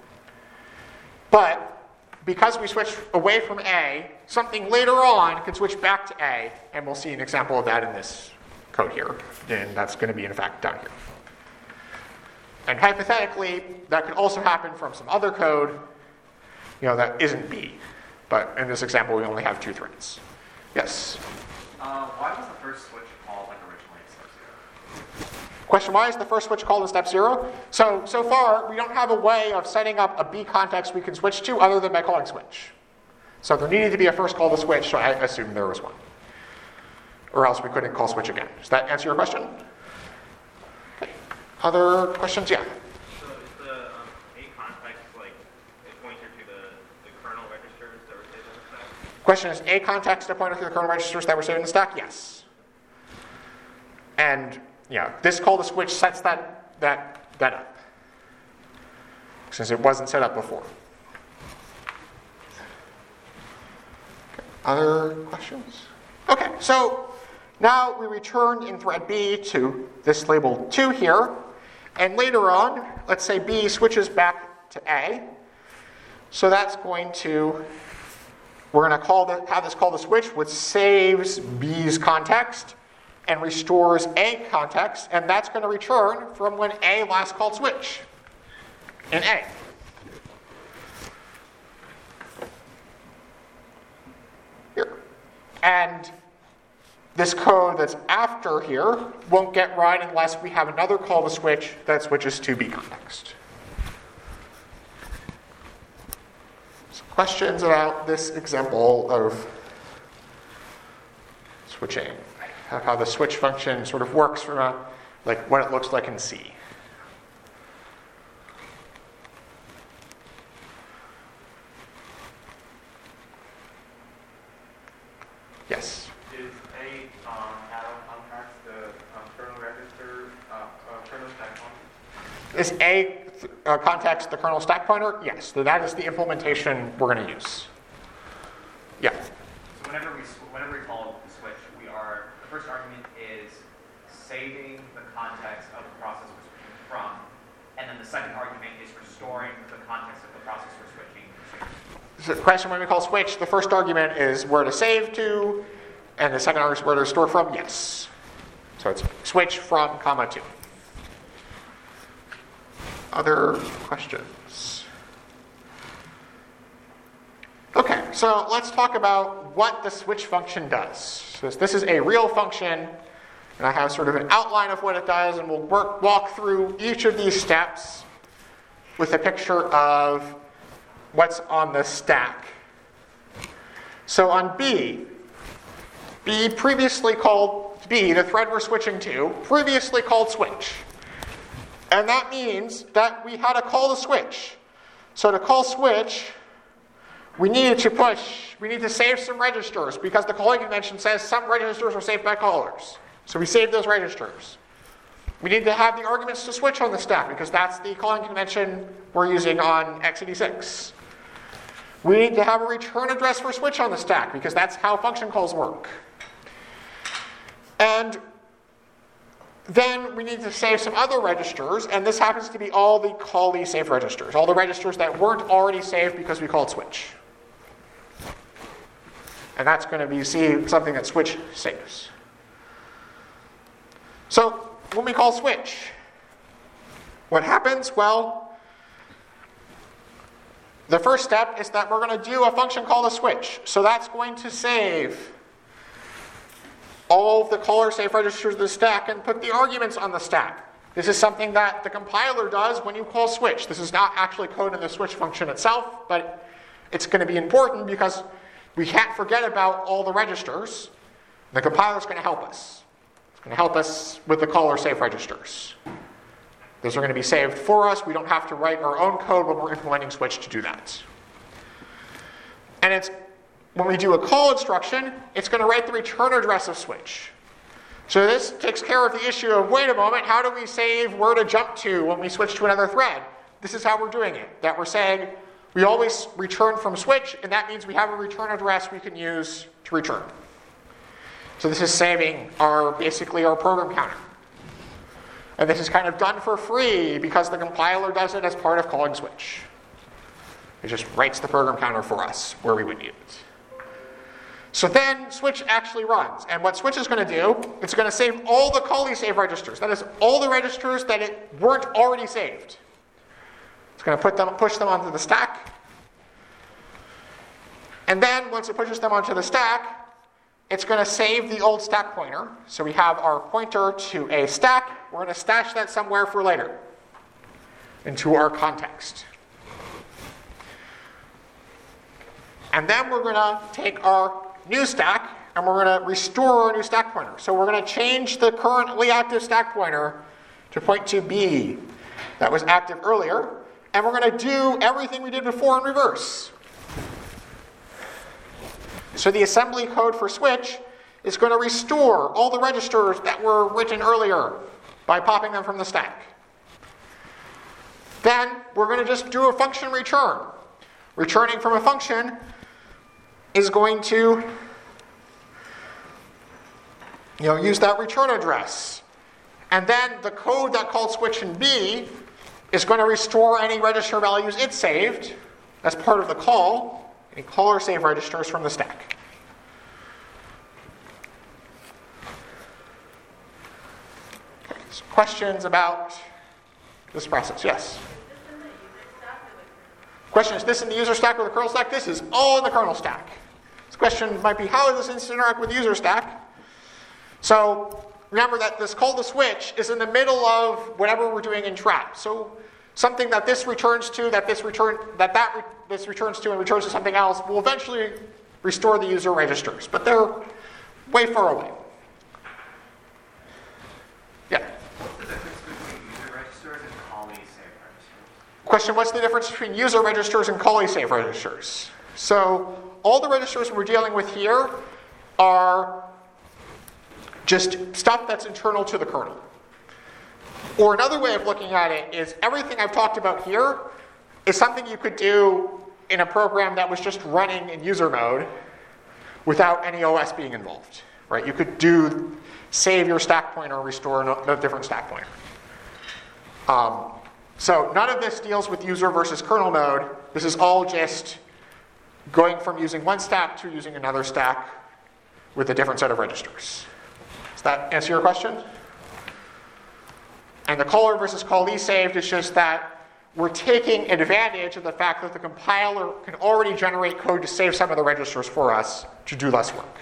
Speaker 1: But because we switched away from A, something later on can switch back to A, and we'll see an example of that in this code here. And that's going to be, in fact, down here. And hypothetically, that could also happen from some other code, you know, that isn't B. But in this example, we only have two threads. Yes?
Speaker 5: Uh, why was the first switch called like originally in step zero?
Speaker 1: Question, why is the first switch called in step zero? So, so far, we don't have a way of setting up a B context we can switch to other than by calling switch. So there needed to be a first call to switch, so I assumed there was one. Or else we couldn't call switch again. Does that answer your question? Okay. Other questions? Yeah.
Speaker 2: So is the um, A context like a pointer to the, the kernel registers that were saved in the stack?
Speaker 1: Question, is A context a pointer to the kernel registers that were saved in the stack? Yes. And yeah, this call to switch sets that that that up, since it wasn't set up before. Okay. Other questions? Okay, so now we returned in thread B to this label two here, and later on, let's say B switches back to A. So that's going to, we're going to call the, have this call to switch, which saves B's context and restores A context, and that's going to return from when A last called switch in A. Here. And this code that's after here won't get run unless we have another call to switch that switches to B context. So Questions about this example of switching, of how the switch function sort of works from a, like what it looks like in C? Yes?
Speaker 6: Is A um, add-on contacts the um, kernel register, uh, uh, kernel stack pointer?
Speaker 1: Is A uh, context the kernel stack pointer? Yes. So that is the implementation we're going to use. Yeah.
Speaker 5: So whenever we sw- whenever we call the switch, we are the first argument is saving the context of the process we're switching from, and then the second argument is restoring the context of the process we're switching to.
Speaker 1: So the question when we call switch, the first argument is where to save to, and the second argument is where to restore from. Yes. So it's switch from comma to. Other questions? Okay, so let's talk about what the switch function does. So this is a real function, and I have sort of an outline of what it does, and we'll work, walk through each of these steps with a picture of what's on the stack. So on B, B previously called B, the thread we're switching to, previously called switch. And that means that we had to call the switch. So to call switch, we needed to push, we need to save some registers because the calling convention says some registers are saved by callers. So we saved those registers. We need to have the arguments to switch on the stack because that's the calling convention we're using on x eighty-six. We need to have a return address for switch on the stack because that's how function calls work. And then we need to save some other registers, and this happens to be all the callee save registers, all the registers that weren't already saved because we called switch. And that's going to be see something that switch saves. So when we call switch, what happens? Well, the first step is that we're going to do a function called a switch. So that's going to save all of the caller save registers of the stack and put the arguments on the stack. This is something that the compiler does when you call switch. This is not actually code in the switch function itself, but it's going to be important because we can't forget about all the registers. The compiler is going to help us. It's going to help us with the caller save registers. Those are going to be saved for us. We don't have to write our own code when we're implementing switch to do that. And it's when we do a call instruction, it's going to write the return address of switch. So this takes care of the issue of, wait a moment, how do we save where to jump to when we switch to another thread? This is how we're doing it. That we're saying we always return from switch, and that means we have a return address we can use to return. So this is saving our basically our program counter. And this is kind of done for free because the compiler does it as part of calling switch. It just writes the program counter for us where we would need it. So then switch actually runs. And what switch is going to do, it's going to save all the callee save registers. That is all the registers that it weren't already saved. It's going to put them, push them onto the stack. And then once it pushes them onto the stack, it's going to save the old stack pointer. So we have our pointer to a stack. We're going to stash that somewhere for later into our context. And then we're going to take our new stack, and we're going to restore our new stack pointer. So we're going to change the currently active stack pointer to point to B that was active earlier, and we're going to do everything we did before in reverse. So the assembly code for switch is going to restore all the registers that were written earlier by popping them from the stack. Then we're going to just do a function return. Returning from a function is going to you know, use that return address. And then the code that called switch in B is going to restore any register values it saved as part of the call, any caller save registers from the stack. Okay, so questions about this process? Yes? Question, is this in the user stack or the kernel stack? This is all in the kernel stack. This question might be, how does this interact with the user stack? So remember that this call to switch is in the middle of whatever we're doing in trap. So something that this returns to, that this return, that that re- this returns to and returns to something else will eventually restore the user registers, but they're way far away. Yeah.
Speaker 5: What's the difference between user registers and callee save registers?
Speaker 1: Question, what's the difference between user registers and callee save registers? So all the registers we're dealing with here are just stuff that's internal to the kernel. Or another way of looking at it is everything I've talked about here is something you could do in a program that was just running in user mode without any O S being involved, right? You could do save your stack pointer, restore a different stack pointer. Um, so none of this deals with user versus kernel mode. This is all just going from using one stack to using another stack with a different set of registers. Does that answer your question? And the caller versus callee saved is just that we're taking advantage of the fact that the compiler can already generate code to save some of the registers for us to do less work.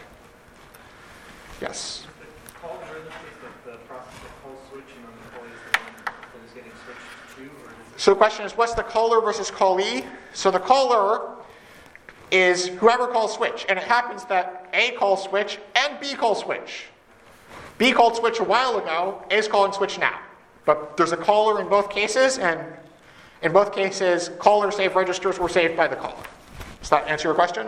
Speaker 1: Yes?
Speaker 8: The call registers, the, the process of call switch, and then the call is the one that is getting switched to? Or is it
Speaker 1: So the question is, what's the caller versus callee? So the caller is whoever calls switch. And it happens that A calls switch and B calls switch. B called switch a while ago, A is calling switch now. But there's a caller in both cases, and in both cases, caller save registers were saved by the caller. Does that answer your question?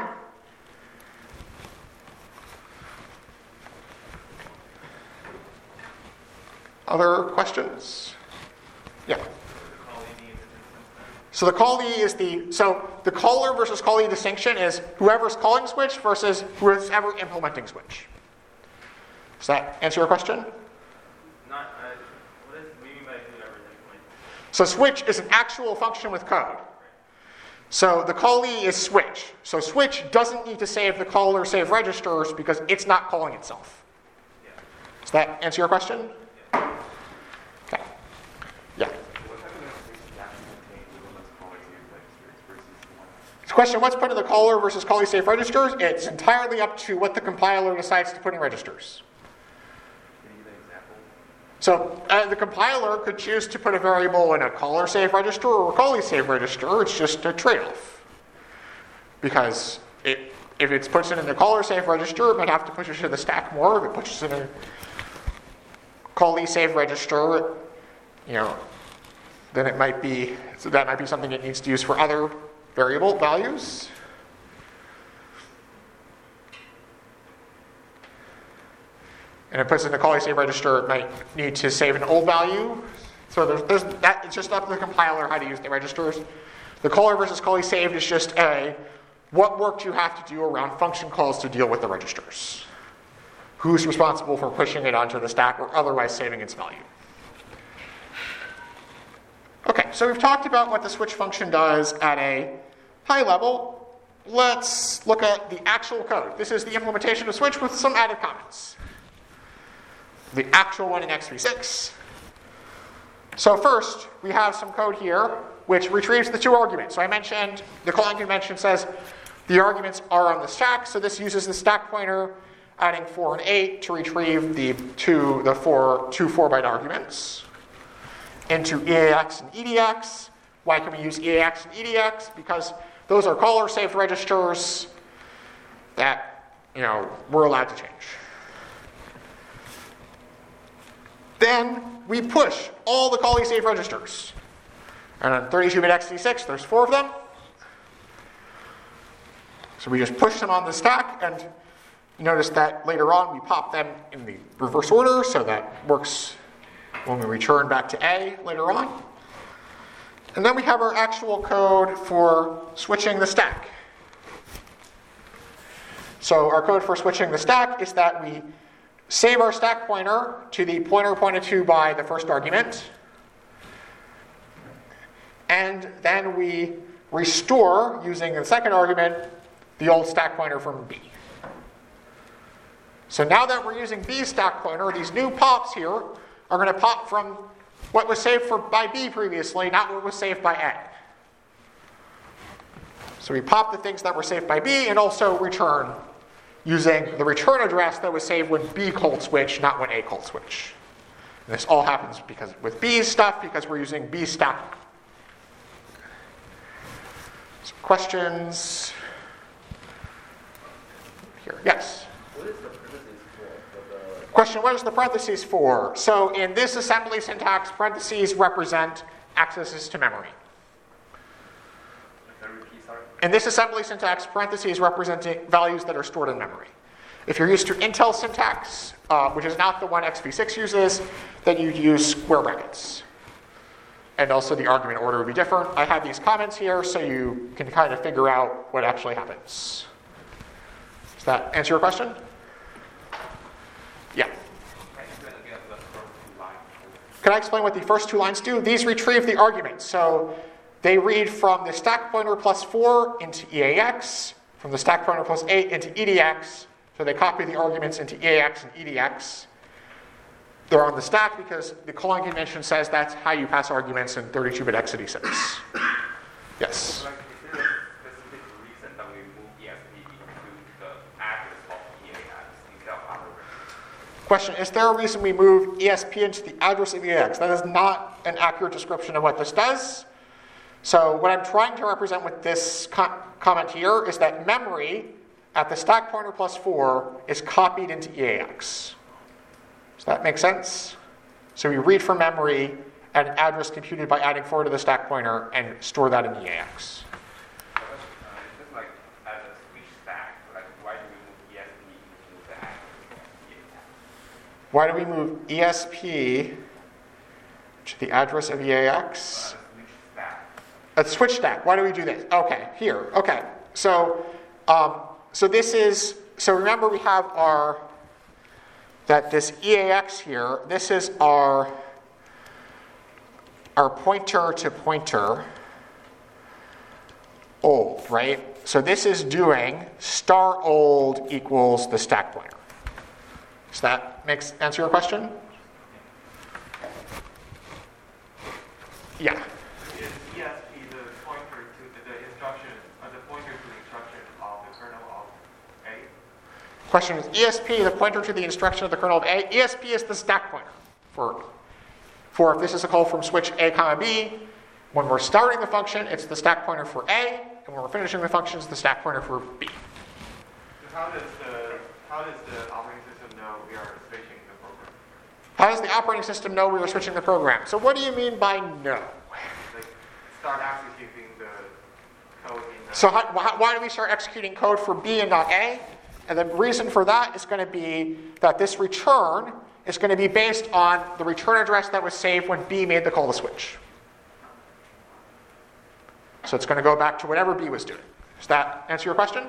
Speaker 1: Other questions? Yeah. So the callee is the, so the caller versus callee distinction is whoever's calling switch versus whoever's ever implementing switch. Does that answer your question?
Speaker 2: Not, uh, what is, what do you mean by whoever's implementing?
Speaker 1: So switch is an actual function with code. So the callee is switch. So switch doesn't need to save the caller save registers because it's not calling itself.
Speaker 2: Yeah.
Speaker 1: Does that answer your question?
Speaker 2: Yeah.
Speaker 1: Okay. Yeah.
Speaker 7: What type of information do you actually contain within those callee save registers versus the one?
Speaker 1: The question, what's put in the caller versus callee save registers? It's entirely up to what the compiler decides to put in registers.
Speaker 7: Can you give an example?
Speaker 1: So uh, the compiler could choose to put a variable in a caller save register or a callee save register. It's just a trade-off. Because it, if it puts it in the caller save register, it might have to push it to the stack more. If it pushes it in a callee save register, you know, then it might be, so that might be something it needs to use for other variable values. And it puts it in the callee save register, it might need to save an old value. So there's, there's that, it's just up to the compiler how to use the registers. The caller versus callee saved is just a, what work do you have to do around function calls to deal with the registers? Who's responsible for pushing it onto the stack or otherwise saving its value? Okay, so we've talked about what the switch function does at a high level. Let's look at the actual code. This is the implementation of switch with some added comments. The actual one in x v six. So first, we have some code here which retrieves the two arguments. So I mentioned the calling convention says the arguments are on the stack, so this uses the stack pointer, adding four and eight to retrieve the two, the four, two four-byte arguments into E A X and E D X. Why can we use E A X and E D X? Because those are caller saved registers that, you know, we're allowed to change. Then we push all the callee save registers. And on thirty-two bit x v six, there's four of them. So we just push them on the stack, and you notice that later on we pop them in the reverse order, so that works when we return back to A later on. And then we have our actual code for switching the stack. So our code for switching the stack is that we save our stack pointer to the pointer pointed to by the first argument. And then we restore, using the second argument, the old stack pointer from B. So now that we're using B's stack pointer, these new pops here are going to pop from what was saved for, by B previously, not what was saved by A. So we pop the things that were saved by B and also return using the return address that was saved when B called switch, not when A called switch. And this all happens because with B's stuff because we're using B stack Some questions? Here, yes?
Speaker 4: What is the parentheses for? For the
Speaker 1: Question, what is the parentheses for? So in this assembly syntax, parentheses represent accesses to memory.
Speaker 4: the repeat, sorry?
Speaker 1: In this assembly syntax, parentheses represent values that are stored in memory. If you're used to Intel syntax, uh, which is not the one x v six uses, then you use square brackets. And also the argument order would be different. I have these comments here so you can kind of figure out what actually happens. Does that answer your question? Yeah. Can I explain what the first two lines do? These retrieve the arguments. So they read from the stack pointer plus four into E A X, from the stack pointer plus eight into E D X. So they copy the arguments into E A X and E D X. They're on the stack because the calling convention says that's how you pass arguments in thirty-two bit x eighty-six. Yes?
Speaker 4: Like, is there a specific reason that we move E S P into the address of E A X instead of other records?
Speaker 1: Question, is there a reason we move E S P into the address of E A X? That is not an accurate description of what this does. So what I'm trying to represent with this co- comment here is that memory at the stack pointer plus four is copied into E A X. Does that make sense? So we read from memory at an address computed by adding four to the stack pointer and store that in E A X.
Speaker 4: Uh, it's just like as a switch stack, like why do we move E S P into the address of E A X?
Speaker 1: Why do we move E S P to the address of E A X?
Speaker 4: Uh, switch stack.
Speaker 1: A switch stack. Why do we do this? Okay, here. Okay. So, um, so this is, so remember we have our, that this E A X here, this is our, our pointer to pointer old, right? So this is doing star old equals the stack pointer. Does that make, answer your question? Yeah.
Speaker 6: Is E S P the pointer to the, the instruction, uh, the pointer to the instruction of the kernel of A?
Speaker 1: Question is E S P the pointer to the instruction of the kernel of A? E S P is the stack pointer for, for if this is a call from switch A comma B. When we're starting the function, it's the stack pointer for A, and when we're finishing the function, it's the stack pointer for B.
Speaker 6: So how does the how does the operating system know we are switching the program?
Speaker 1: How does the operating system know we are switching the program? So what do you mean by no?
Speaker 6: Like start executing the code in the
Speaker 1: So how, why why do we start executing code for B and not A? And the reason for that is going to be that this return is going to be based on the return address that was saved when B made the call to switch. So it's going to go back to whatever B was doing. Does that answer your question?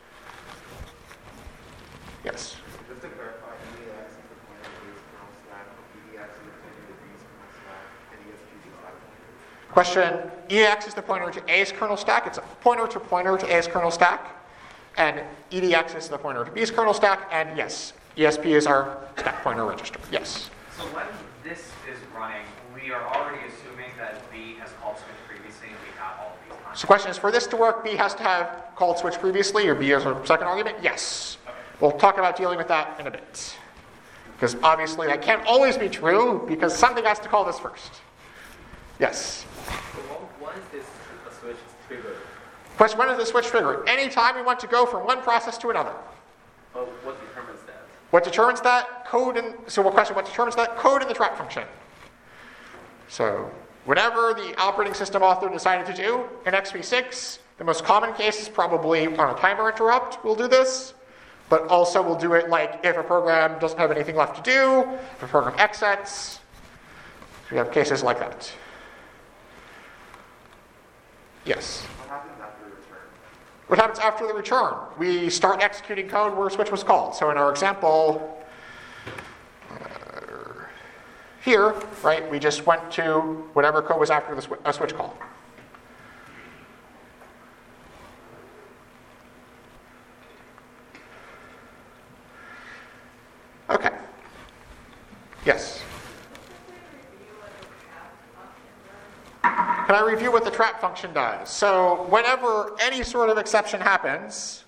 Speaker 1: Yes.
Speaker 7: Just to clarify, E A X is the pointer to A's kernel stack, E D X is the pointer to B's kernel stack, and E S P is the stack pointer.
Speaker 1: Question, E A X is the pointer to A's kernel stack. It's a pointer to pointer to A's kernel stack. And E D X is the pointer to B's kernel stack. And yes, E S P is our stack pointer register. Yes.
Speaker 5: So when this is running, we are already assuming that B has called switch previously and we have all of these times.
Speaker 1: So the question is, for this to work, B has to have called switch previously, or B as a second argument? Yes. We'll talk about dealing with that in a bit. Because obviously that can't always be true, because something has to call this first. Yes.
Speaker 9: So when is this switch triggered?
Speaker 1: Question, when is the switch triggered? Anytime we want to go from one process to another.
Speaker 9: Oh, what determines that?
Speaker 1: What determines that? Code in, so what question, what determines that? Code in the trap function. So whatever the operating system author decided to do in x v six, the most common case is probably on a timer interrupt, we'll do this. But also we'll do it like if a program doesn't have anything left to do, if a program exits. We have cases like that. Yes?
Speaker 7: What happens after the return?
Speaker 1: What happens after the return? We start executing code where a switch was called. So in our example uh, here, right, we just went to whatever code was after the sw- a switch call. Okay. Yes? Can I review what the trap function does? So whenever any sort of exception happens,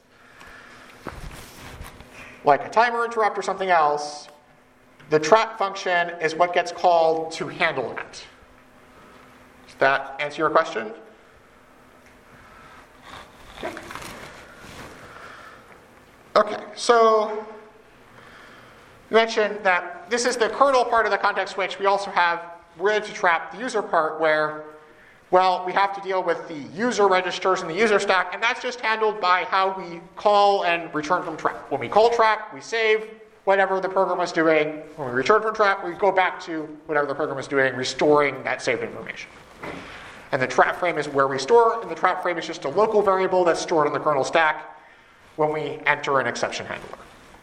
Speaker 1: like a timer interrupt or something else, the trap function is what gets called to handle it. Does that answer your question? Okay. Okay, so you mentioned that this is the kernel part of the context switch. We also have ready to trap the user part where, well, we have to deal with the user registers and the user stack, and that's just handled by how we call and return from trap. When we call trap, we save whatever the program was doing. When we return from trap, we go back to whatever the program was doing, restoring that saved information. And the trap frame is where we store, and the trap frame is just a local variable that's stored in the kernel stack when we enter an exception handler.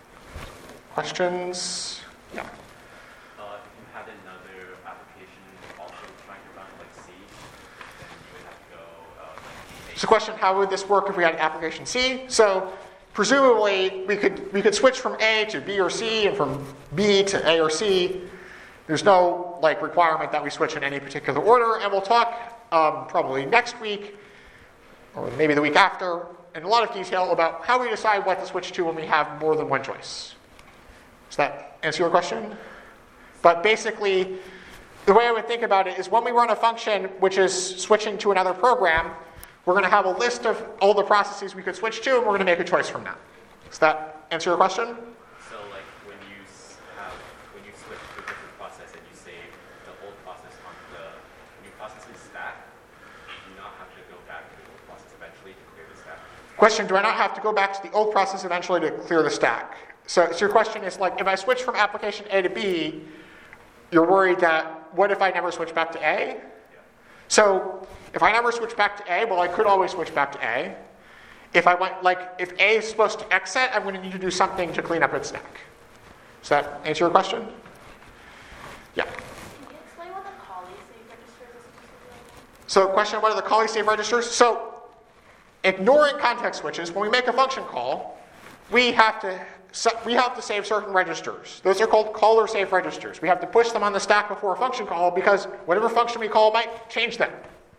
Speaker 1: Questions? Yeah.
Speaker 10: Uh, if you had another application also trying to run like C, then you would have to go uh, like
Speaker 1: So the question, how would this work if we had application C? So presumably we could we could switch from A to B or C and from B to A or C. There's no like requirement that we switch in any particular order, and we'll talk um, probably next week or maybe the week after in a lot of detail about how we decide what to switch to when we have more than one choice. Does that answer your question? But basically, the way I would think about it is when we run a function which is switching to another program, we're going to have a list of all the processes we could switch to, and we're going to make a choice from that. Does that answer your question?
Speaker 10: So like when you s- have when you switch to a different process and you save the old process on the new process's stack, you do not have to go back to the old process eventually to clear the stack.
Speaker 1: Question, do I not have to go back to the old process eventually to clear the stack? So, so your question is like, if I switch from application A to B, you're worried that what if I never switch back to A?
Speaker 10: Yeah.
Speaker 1: So if I never switch back to A, well, I could always switch back to A. If I went, like, if A is supposed to exit, I'm going to need to do something to clean up its stack. Does that answer your question? Yeah.
Speaker 11: Can you explain what the callee save registers is specifically?
Speaker 1: So question, what are the callee save registers? So ignoring context switches, when we make a function call, we have to we have to save certain registers. Those are called call or save registers. We have to push them on the stack before a function call because whatever function we call might change them.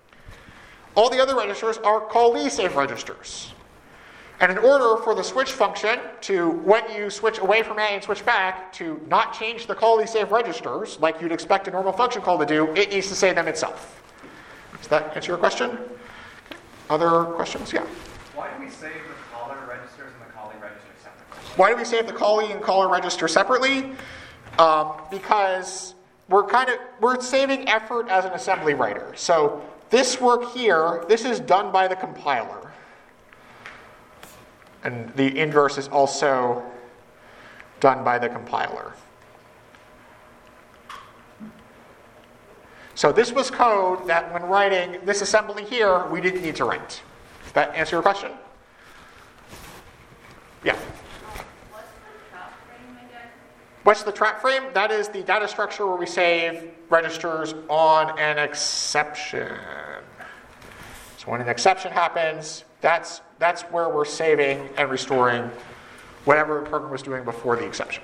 Speaker 1: All the other registers are callee save registers. And in order for the switch function to, when you switch away from A and switch back, to not change the callee save registers, like you'd expect a normal function call to do, it needs to save them itself. Does that answer your question? Other questions? Yeah.
Speaker 5: Why do we save the caller registers and the callee registers separately?
Speaker 1: Why do we save the callee and caller register separately? Um, because we're kind of we're saving effort as an assembly writer. So this work here, this is done by the compiler. And the inverse is also done by the compiler. So this was code that when writing this assembly here, we didn't need to write. Does that answer your question? Yeah.
Speaker 11: What's the trap frame again?
Speaker 1: What's the trap frame? That is the data structure where we save registers on an exception. So when an exception happens, that's that's where we're saving and restoring whatever the program was doing before the exception.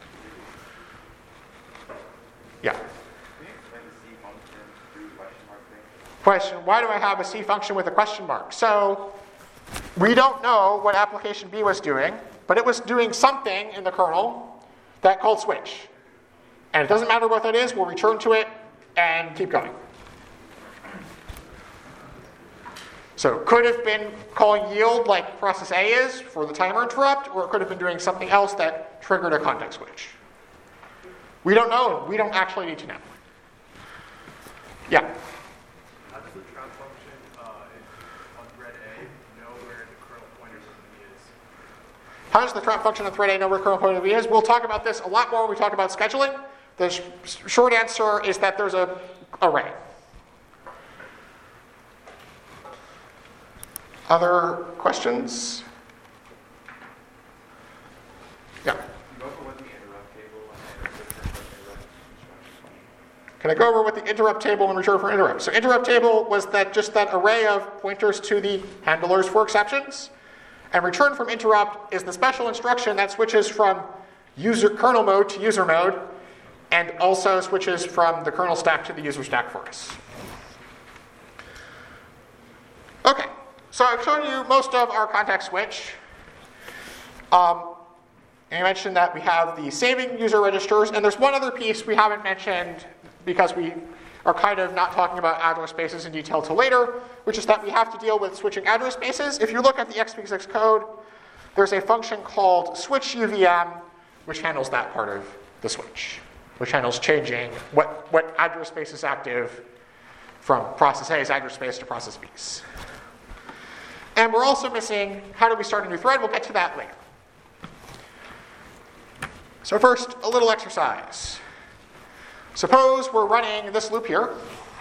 Speaker 1: Yeah.
Speaker 7: Can you explain the C function through question mark thing?
Speaker 1: Question, why do I have a C function with a question mark? So we don't know what application B was doing, but it was doing something in the kernel that called switch. And it doesn't matter what that is, we'll return to it and keep going. So it could have been calling yield like process A is for the timer interrupt, or it could have been doing something else that triggered a context switch. We don't know. We don't actually need to know. Yeah?
Speaker 6: How does the trap function uh, in, on thread A know where the kernel pointer is?
Speaker 1: How does the trap function on thread A know where kernel pointer B is? We'll talk about this a lot more when we talk about scheduling. The sh- short answer is that there's a array. Other questions? Yeah.
Speaker 7: Go over what the interrupt table and interrupt instruction.
Speaker 1: Can I go over what the interrupt table and return for interrupt? So interrupt table was that just that array of pointers to the handlers for exceptions. And return from interrupt is the special instruction that switches from user kernel mode to user mode, and also switches from the kernel stack to the user stack for us. Okay, so I've shown you most of our context switch. Um, and I mentioned that we have the saving user registers, and there's one other piece we haven't mentioned because we are kind of not talking about address spaces in detail till later, which is that we have to deal with switching address spaces. If you look at the x p six code, there's a function called switch U V M, which handles that part of the switch, which handles changing what, what address space is active from process A's address space to process B's. And we're also missing, how do we start a new thread? We'll get to that later. So first, a little exercise. Suppose we're running this loop here.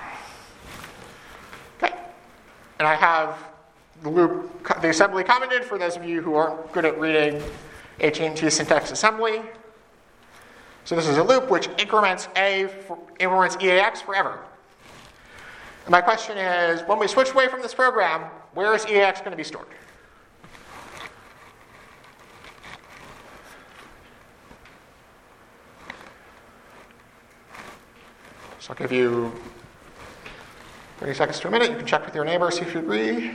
Speaker 1: Okay. And I have the loop, the assembly commented for those of you who aren't good at reading A T and T syntax assembly. So this is a loop which increments A, for, increments E A X forever. And my question is, when we switch away from this program, where is E A X going to be stored? So I'll give you thirty seconds to a minute. You can check with your neighbor, see if you agree.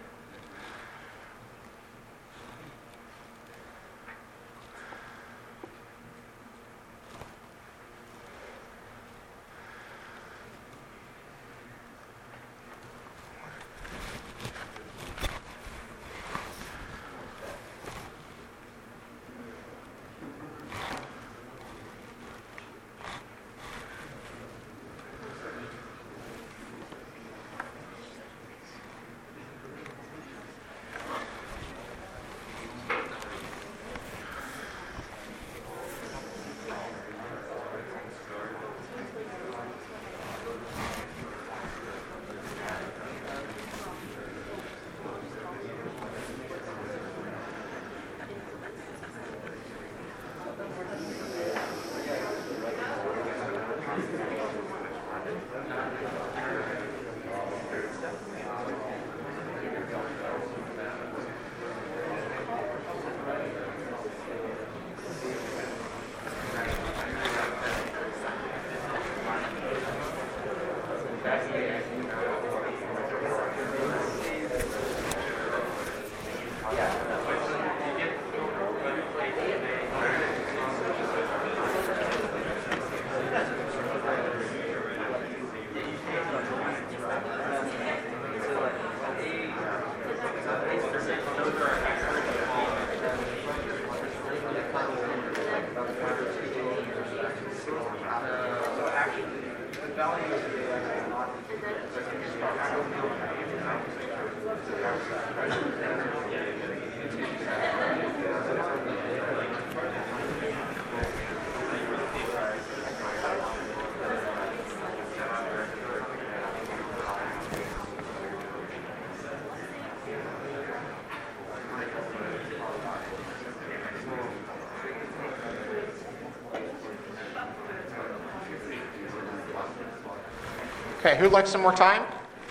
Speaker 1: Okay, who'd like some more time?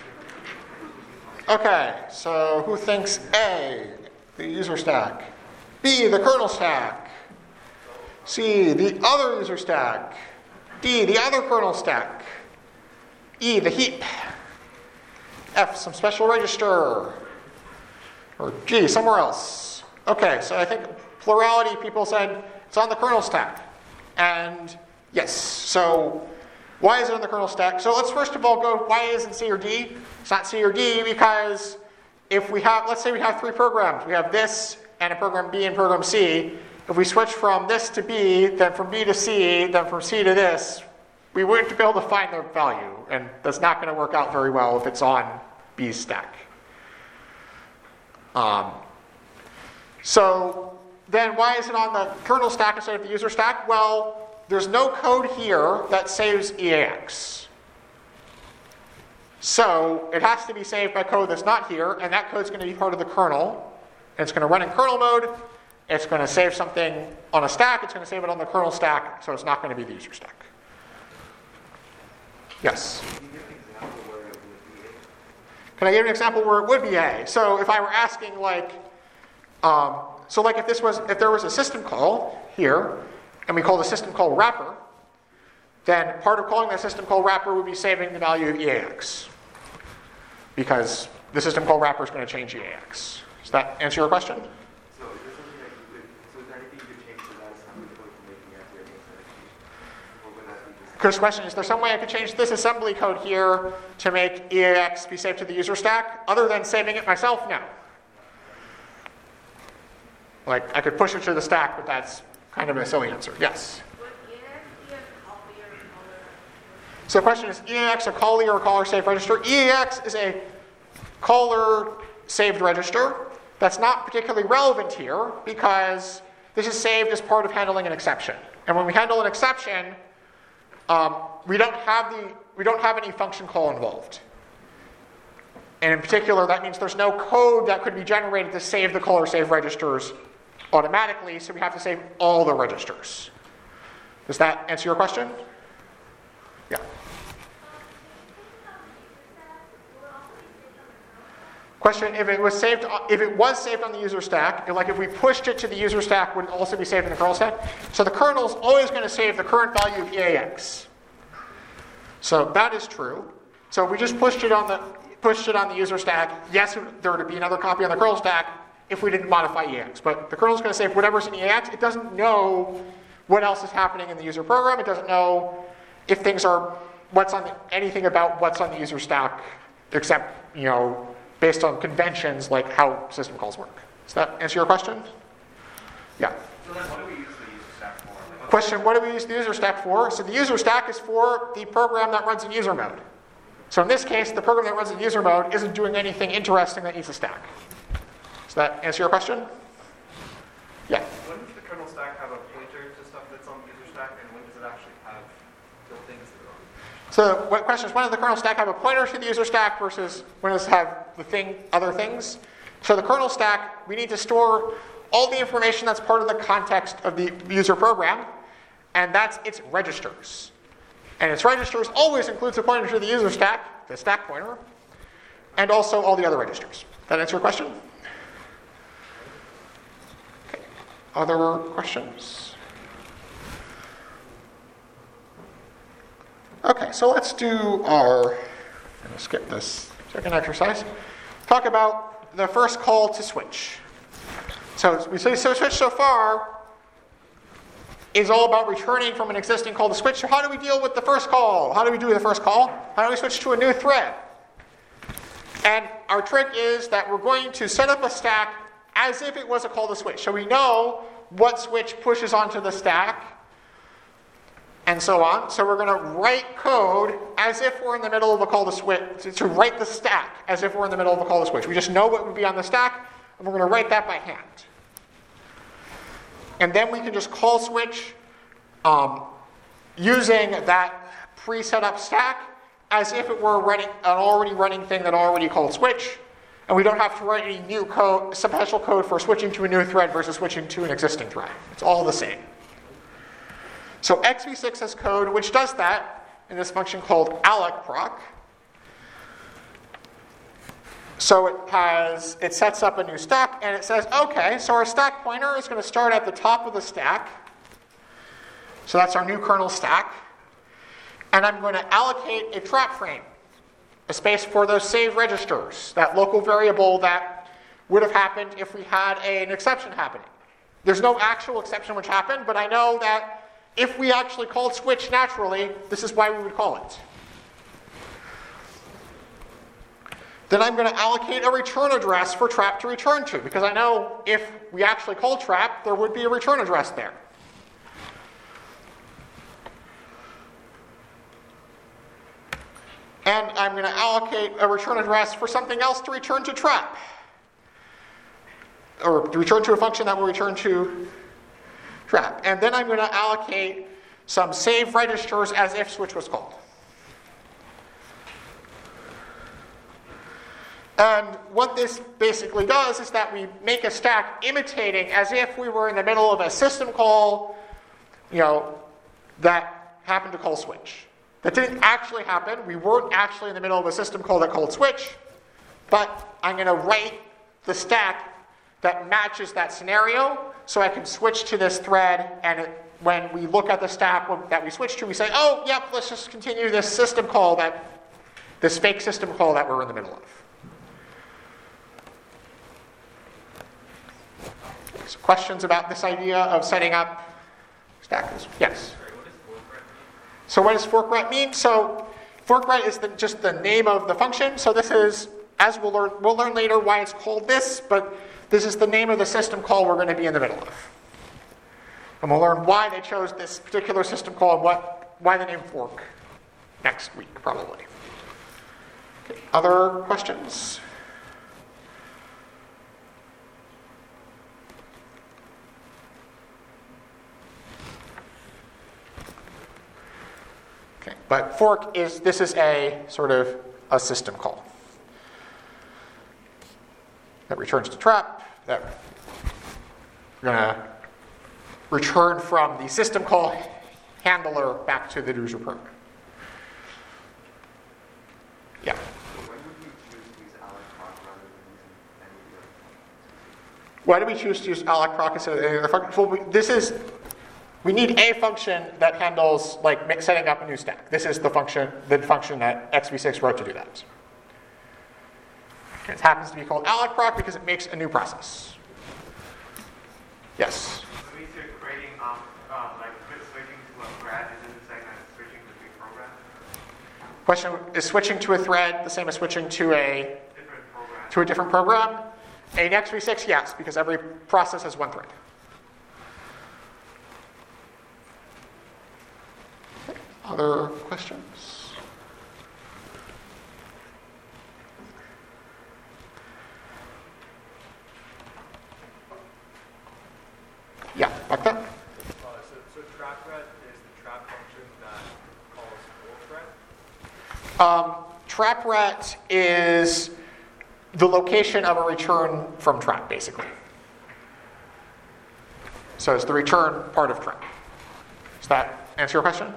Speaker 1: Okay, so who thinks A, the user stack, B, the kernel stack, C, the other user stack, D, the other kernel stack, E, the heap, F, some special register, or G, somewhere else? Okay, so I think plurality people said it's on the kernel stack. And yes, so why is it on the kernel stack? So let's first of all go, why isn't C or D? It's not C or D because if we have, let's say we have three programs. We have this and a program B and program C. If we switch from this to B, then from B to C, then from C to this, we wouldn't be able to find the value. And that's not going to work out very well if it's on B's stack. Um, so then why is it on the kernel stack instead of the user stack? Well, there's no code here that saves E A X. So it has to be saved by code that's not here, and that code's going to be part of the kernel. And it's going to run in kernel mode. It's going to save something on a stack. It's going to save it on the kernel stack, so it's not going to be the user stack. Yes? Can I give an example where it would be A? So if I were asking, like, um, so like if this was, if there was a system call here, and we call the system call wrapper, then part of calling that system call wrapper would be saving the value of E A X. Because the system call wrapper is going to change E A X. Does that answer your question?
Speaker 7: So is there something that you could, so is there anything you could change to that assembly code to make the answer instead of Or would that be just
Speaker 1: Chris' question, is there some way I could change this assembly code here to make E A X be saved to the user stack? Other than saving it myself, no. Like, I could push it to the stack, but that's kind of a silly answer. Yes?
Speaker 11: Would E A X be a copy or caller?
Speaker 1: So the question is, E A X a callee or a caller saved register? E A X is a caller saved register. That's not particularly relevant here because this is saved as part of handling an exception. And when we handle an exception, um, we don't have the we don't have any function call involved. And in particular, that means there's no code that could be generated to save the caller save registers automatically, so we have to save all the registers. Does that answer your question? Yeah. Question, if it was saved if it was saved on the user stack, like if we pushed it to the user stack, would it also be saved in the kernel stack? So the kernel is always going to save the current value of E A X. So that is true. So if we just pushed it on the pushed it on the user stack, yes, there would be another copy on the kernel stack if we didn't modify E A X. But the kernel is going to save whatever's in E A X. It doesn't know what else is happening in the user program. It doesn't know if things are what's on the, anything about what's on the user stack, except, you know, based on conventions like how system calls work. Does that answer your question? Yeah.
Speaker 5: So then what do we use the user stack for? Like, what's
Speaker 1: Question, what do we use the user stack for? So the user stack is for the program that runs in user mode. So in this case, the program that runs in user mode isn't doing anything interesting that needs a stack. Does that answer your question? Yeah.
Speaker 6: When does the kernel stack have a pointer to stuff that's on the user stack, and when does it actually have built things that are on?
Speaker 1: So what question is, when does the kernel stack have a pointer to the user stack versus when does it have the thing, other things? So the kernel stack, we need to store all the information that's part of the context of the user program, and that's its registers. And its registers always includes a pointer to the user stack, the stack pointer, and also all the other registers. That answer your question? Okay. Other questions? Okay, so let's do our, I'm going to skip this second exercise. Talk about the first call to switch. So we say so switch so far is all about returning from an existing call to switch. So how do we deal with the first call? How do we do the first call? How do we switch to a new thread? And our trick is that we're going to set up a stack as if it was a call to switch. So we know what switch pushes onto the stack and so on. So we're going to write code as if we're in the middle of a call to switch, to write the stack as if we're in the middle of a call to switch. We just know what would be on the stack, and we're going to write that by hand. And then we can just call switch um, using that pre-set up stack as if it were running, an already running thing that already called switch. And we don't have to write any new code, special code for switching to a new thread versus switching to an existing thread. It's all the same. So X V six has code which does that in this function called alloc_proc. So it has, it sets up a new stack and it says, okay, so our stack pointer is going to start at the top of the stack. So that's our new kernel stack. And I'm going to allocate a trap frame, a space for those save registers, that local variable that would have happened if we had a, an exception happening. There's no actual exception which happened, but I know that if we actually called switch naturally, this is why we would call it. Then I'm going to allocate a return address for trap to return to, because I know if we actually called trap, there would be a return address there. And I'm going to allocate a return address for something else to return to trap, or to return to a function that will return to trap. And then I'm going to allocate some save registers as if switch was called. And what this basically does is that we make a stack imitating as if we were in the middle of a system call, you know, that happened to call switch. That didn't actually happen. We weren't actually in the middle of a system call that called switch, but I'm going to write the stack that matches that scenario so I can switch to this thread, and it, when we look at the stack that we switch to, we say, oh, yep, let's just continue this system call, that this fake system call that we're in the middle of. So questions about this idea of setting up stackers? Yes? So what does forkret mean? So forkret is the, just the name of the function. So this is, as we'll learn, we'll learn later why it's called this, but this is the name of the system call we're going to be in the middle of. And we'll learn why they chose this particular system call and what, why the name fork next week, probably. Okay. Other questions? Okay, but fork is, this is a sort of a system call that returns to trap, that we're going to return from the system call handler back to the user program. Yeah.
Speaker 7: So when would you choose to use alloc proc rather than using any of the other functions?
Speaker 1: Why do we choose to use alloc instead of any other function? Well, we, this is, we need a function that handles like ma- setting up a new stack. This is the function, the function that x v six wrote to do that. It happens to be called alloc because it makes a new process. Yes.
Speaker 6: So means you're creating um, um, like switching to a thread, is it the same as switching between programs?
Speaker 1: Question: is switching to a thread the same as switching to a
Speaker 6: Different program.
Speaker 1: to a different program? In x v six, yes, because every process has one thread. Okay. Other questions? Yeah, back there.
Speaker 8: Uh, so, so trapret is the trap function that calls forkret?
Speaker 1: Um, trapret is the location of a return from trap, basically. So it's the return part of trap. Does that answer your question?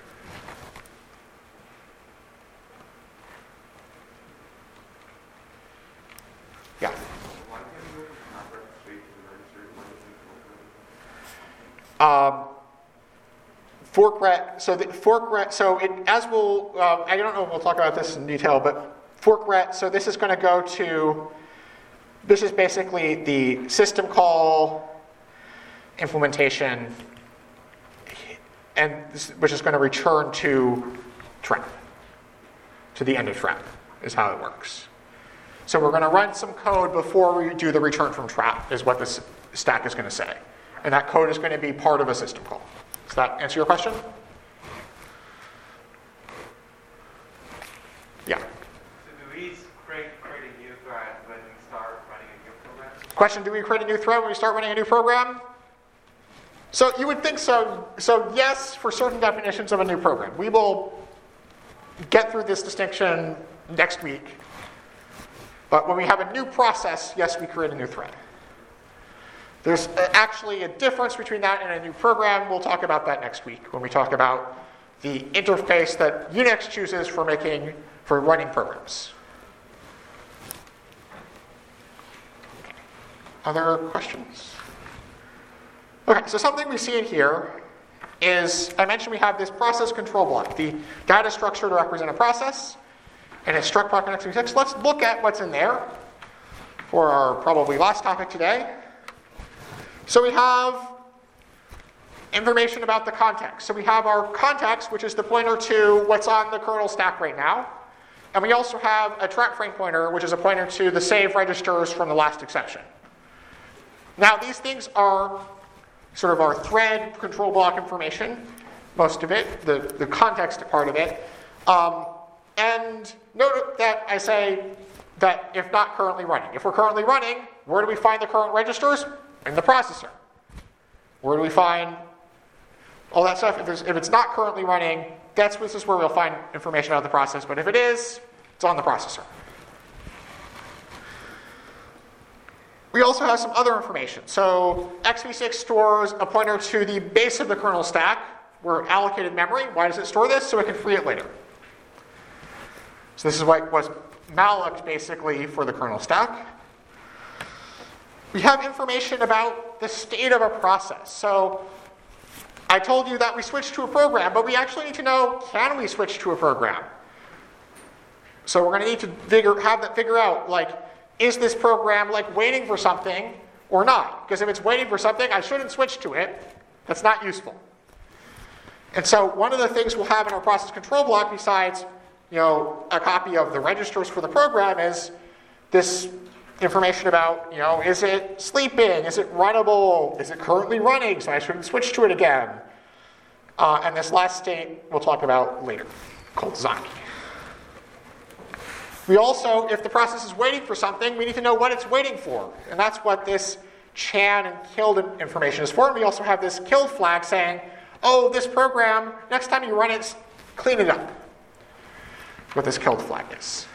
Speaker 1: Yeah.
Speaker 7: Why can't you go from trap rep straight to the register? Why doesn't it
Speaker 1: Um, forkret. So the forkret. So it, as we'll, uh, I don't know if we'll talk about this in detail, but forkret. So this is going to go to. This is basically the system call implementation, and this, which is going to return to trap, to the end of trap, is how it works. So we're going to run some code before we do the return from trap, is what this stack is going to say. And that code is going to be part of a system call. Does that answer your question? Yeah.
Speaker 6: So do we create, create a new thread when we start running a new program?
Speaker 1: Question, do we create a new thread when we start running a new program? So you would think so. So yes, for certain definitions of a new program. We will get through this distinction next week. But when we have a new process, yes, we create a new thread. There's actually a difference between that and a new program. We'll talk about that next week when we talk about the interface that Unix chooses for making, for running programs. Other questions? Okay, so something we see in here is, I mentioned we have this process control block, the data structure to represent a process, and it's struct block in x v six. Let's look at what's in there for our probably last topic today. So we have information about the context. So we have our context, which is the pointer to what's on the kernel stack right now. And we also have a trap frame pointer, which is a pointer to the save registers from the last exception. Now these things are sort of our thread control block information, most of it, the, the context part of it. Um, and note that I say that if not currently running. If we're currently running, where do we find the current registers? In the processor. Where do we find all that stuff? If, if it's not currently running, that's this is where we'll find information about the process. But if it is, it's on the processor. We also have some other information. So x v six stores a pointer to the base of the kernel stack, where allocated memory. Why does it store this? So it can free it later. So this is what was malloc basically for the kernel stack. We have information about the state of a process. So I told you that we switched to a program, but we actually need to know, can we switch to a program? So we're going to need to figure, have that figure out, like, is this program like waiting for something or not? Because if it's waiting for something, I shouldn't switch to it. That's not useful. And so one of the things we'll have in our process control block, besides you know, a copy of the registers for the program, is this information about, you know, is it sleeping? Is it runnable? Is it currently running? So I shouldn't switch to it again. Uh, and this last state we'll talk about later, called zombie. We also, if the process is waiting for something, we need to know what it's waiting for. And that's what this chan and killed information is for. And we also have this killed flag saying, oh, this program, next time you run it, clean it up. What this killed flag is.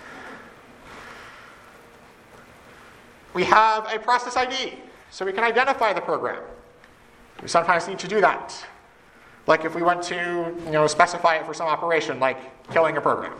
Speaker 1: We have a process I D, so we can identify the program. We sometimes need to do that. Like if we want to, you know, specify it for some operation, like killing a program.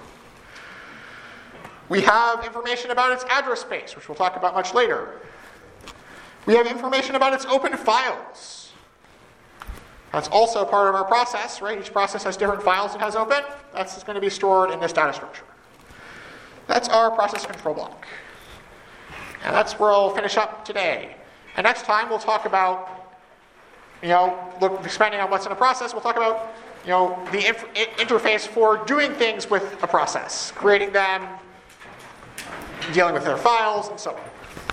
Speaker 1: We have information about its address space, which we'll talk about much later. We have information about its open files. That's also part of our process, right? Each process has different files it has open. That's going to be stored in this data structure. That's our process control block. And that's where I'll finish up today. And next time we'll talk about, you know, look, expanding on what's in a process, we'll talk about, you know, the inf- interface for doing things with a process, creating them, dealing with their files, and so on.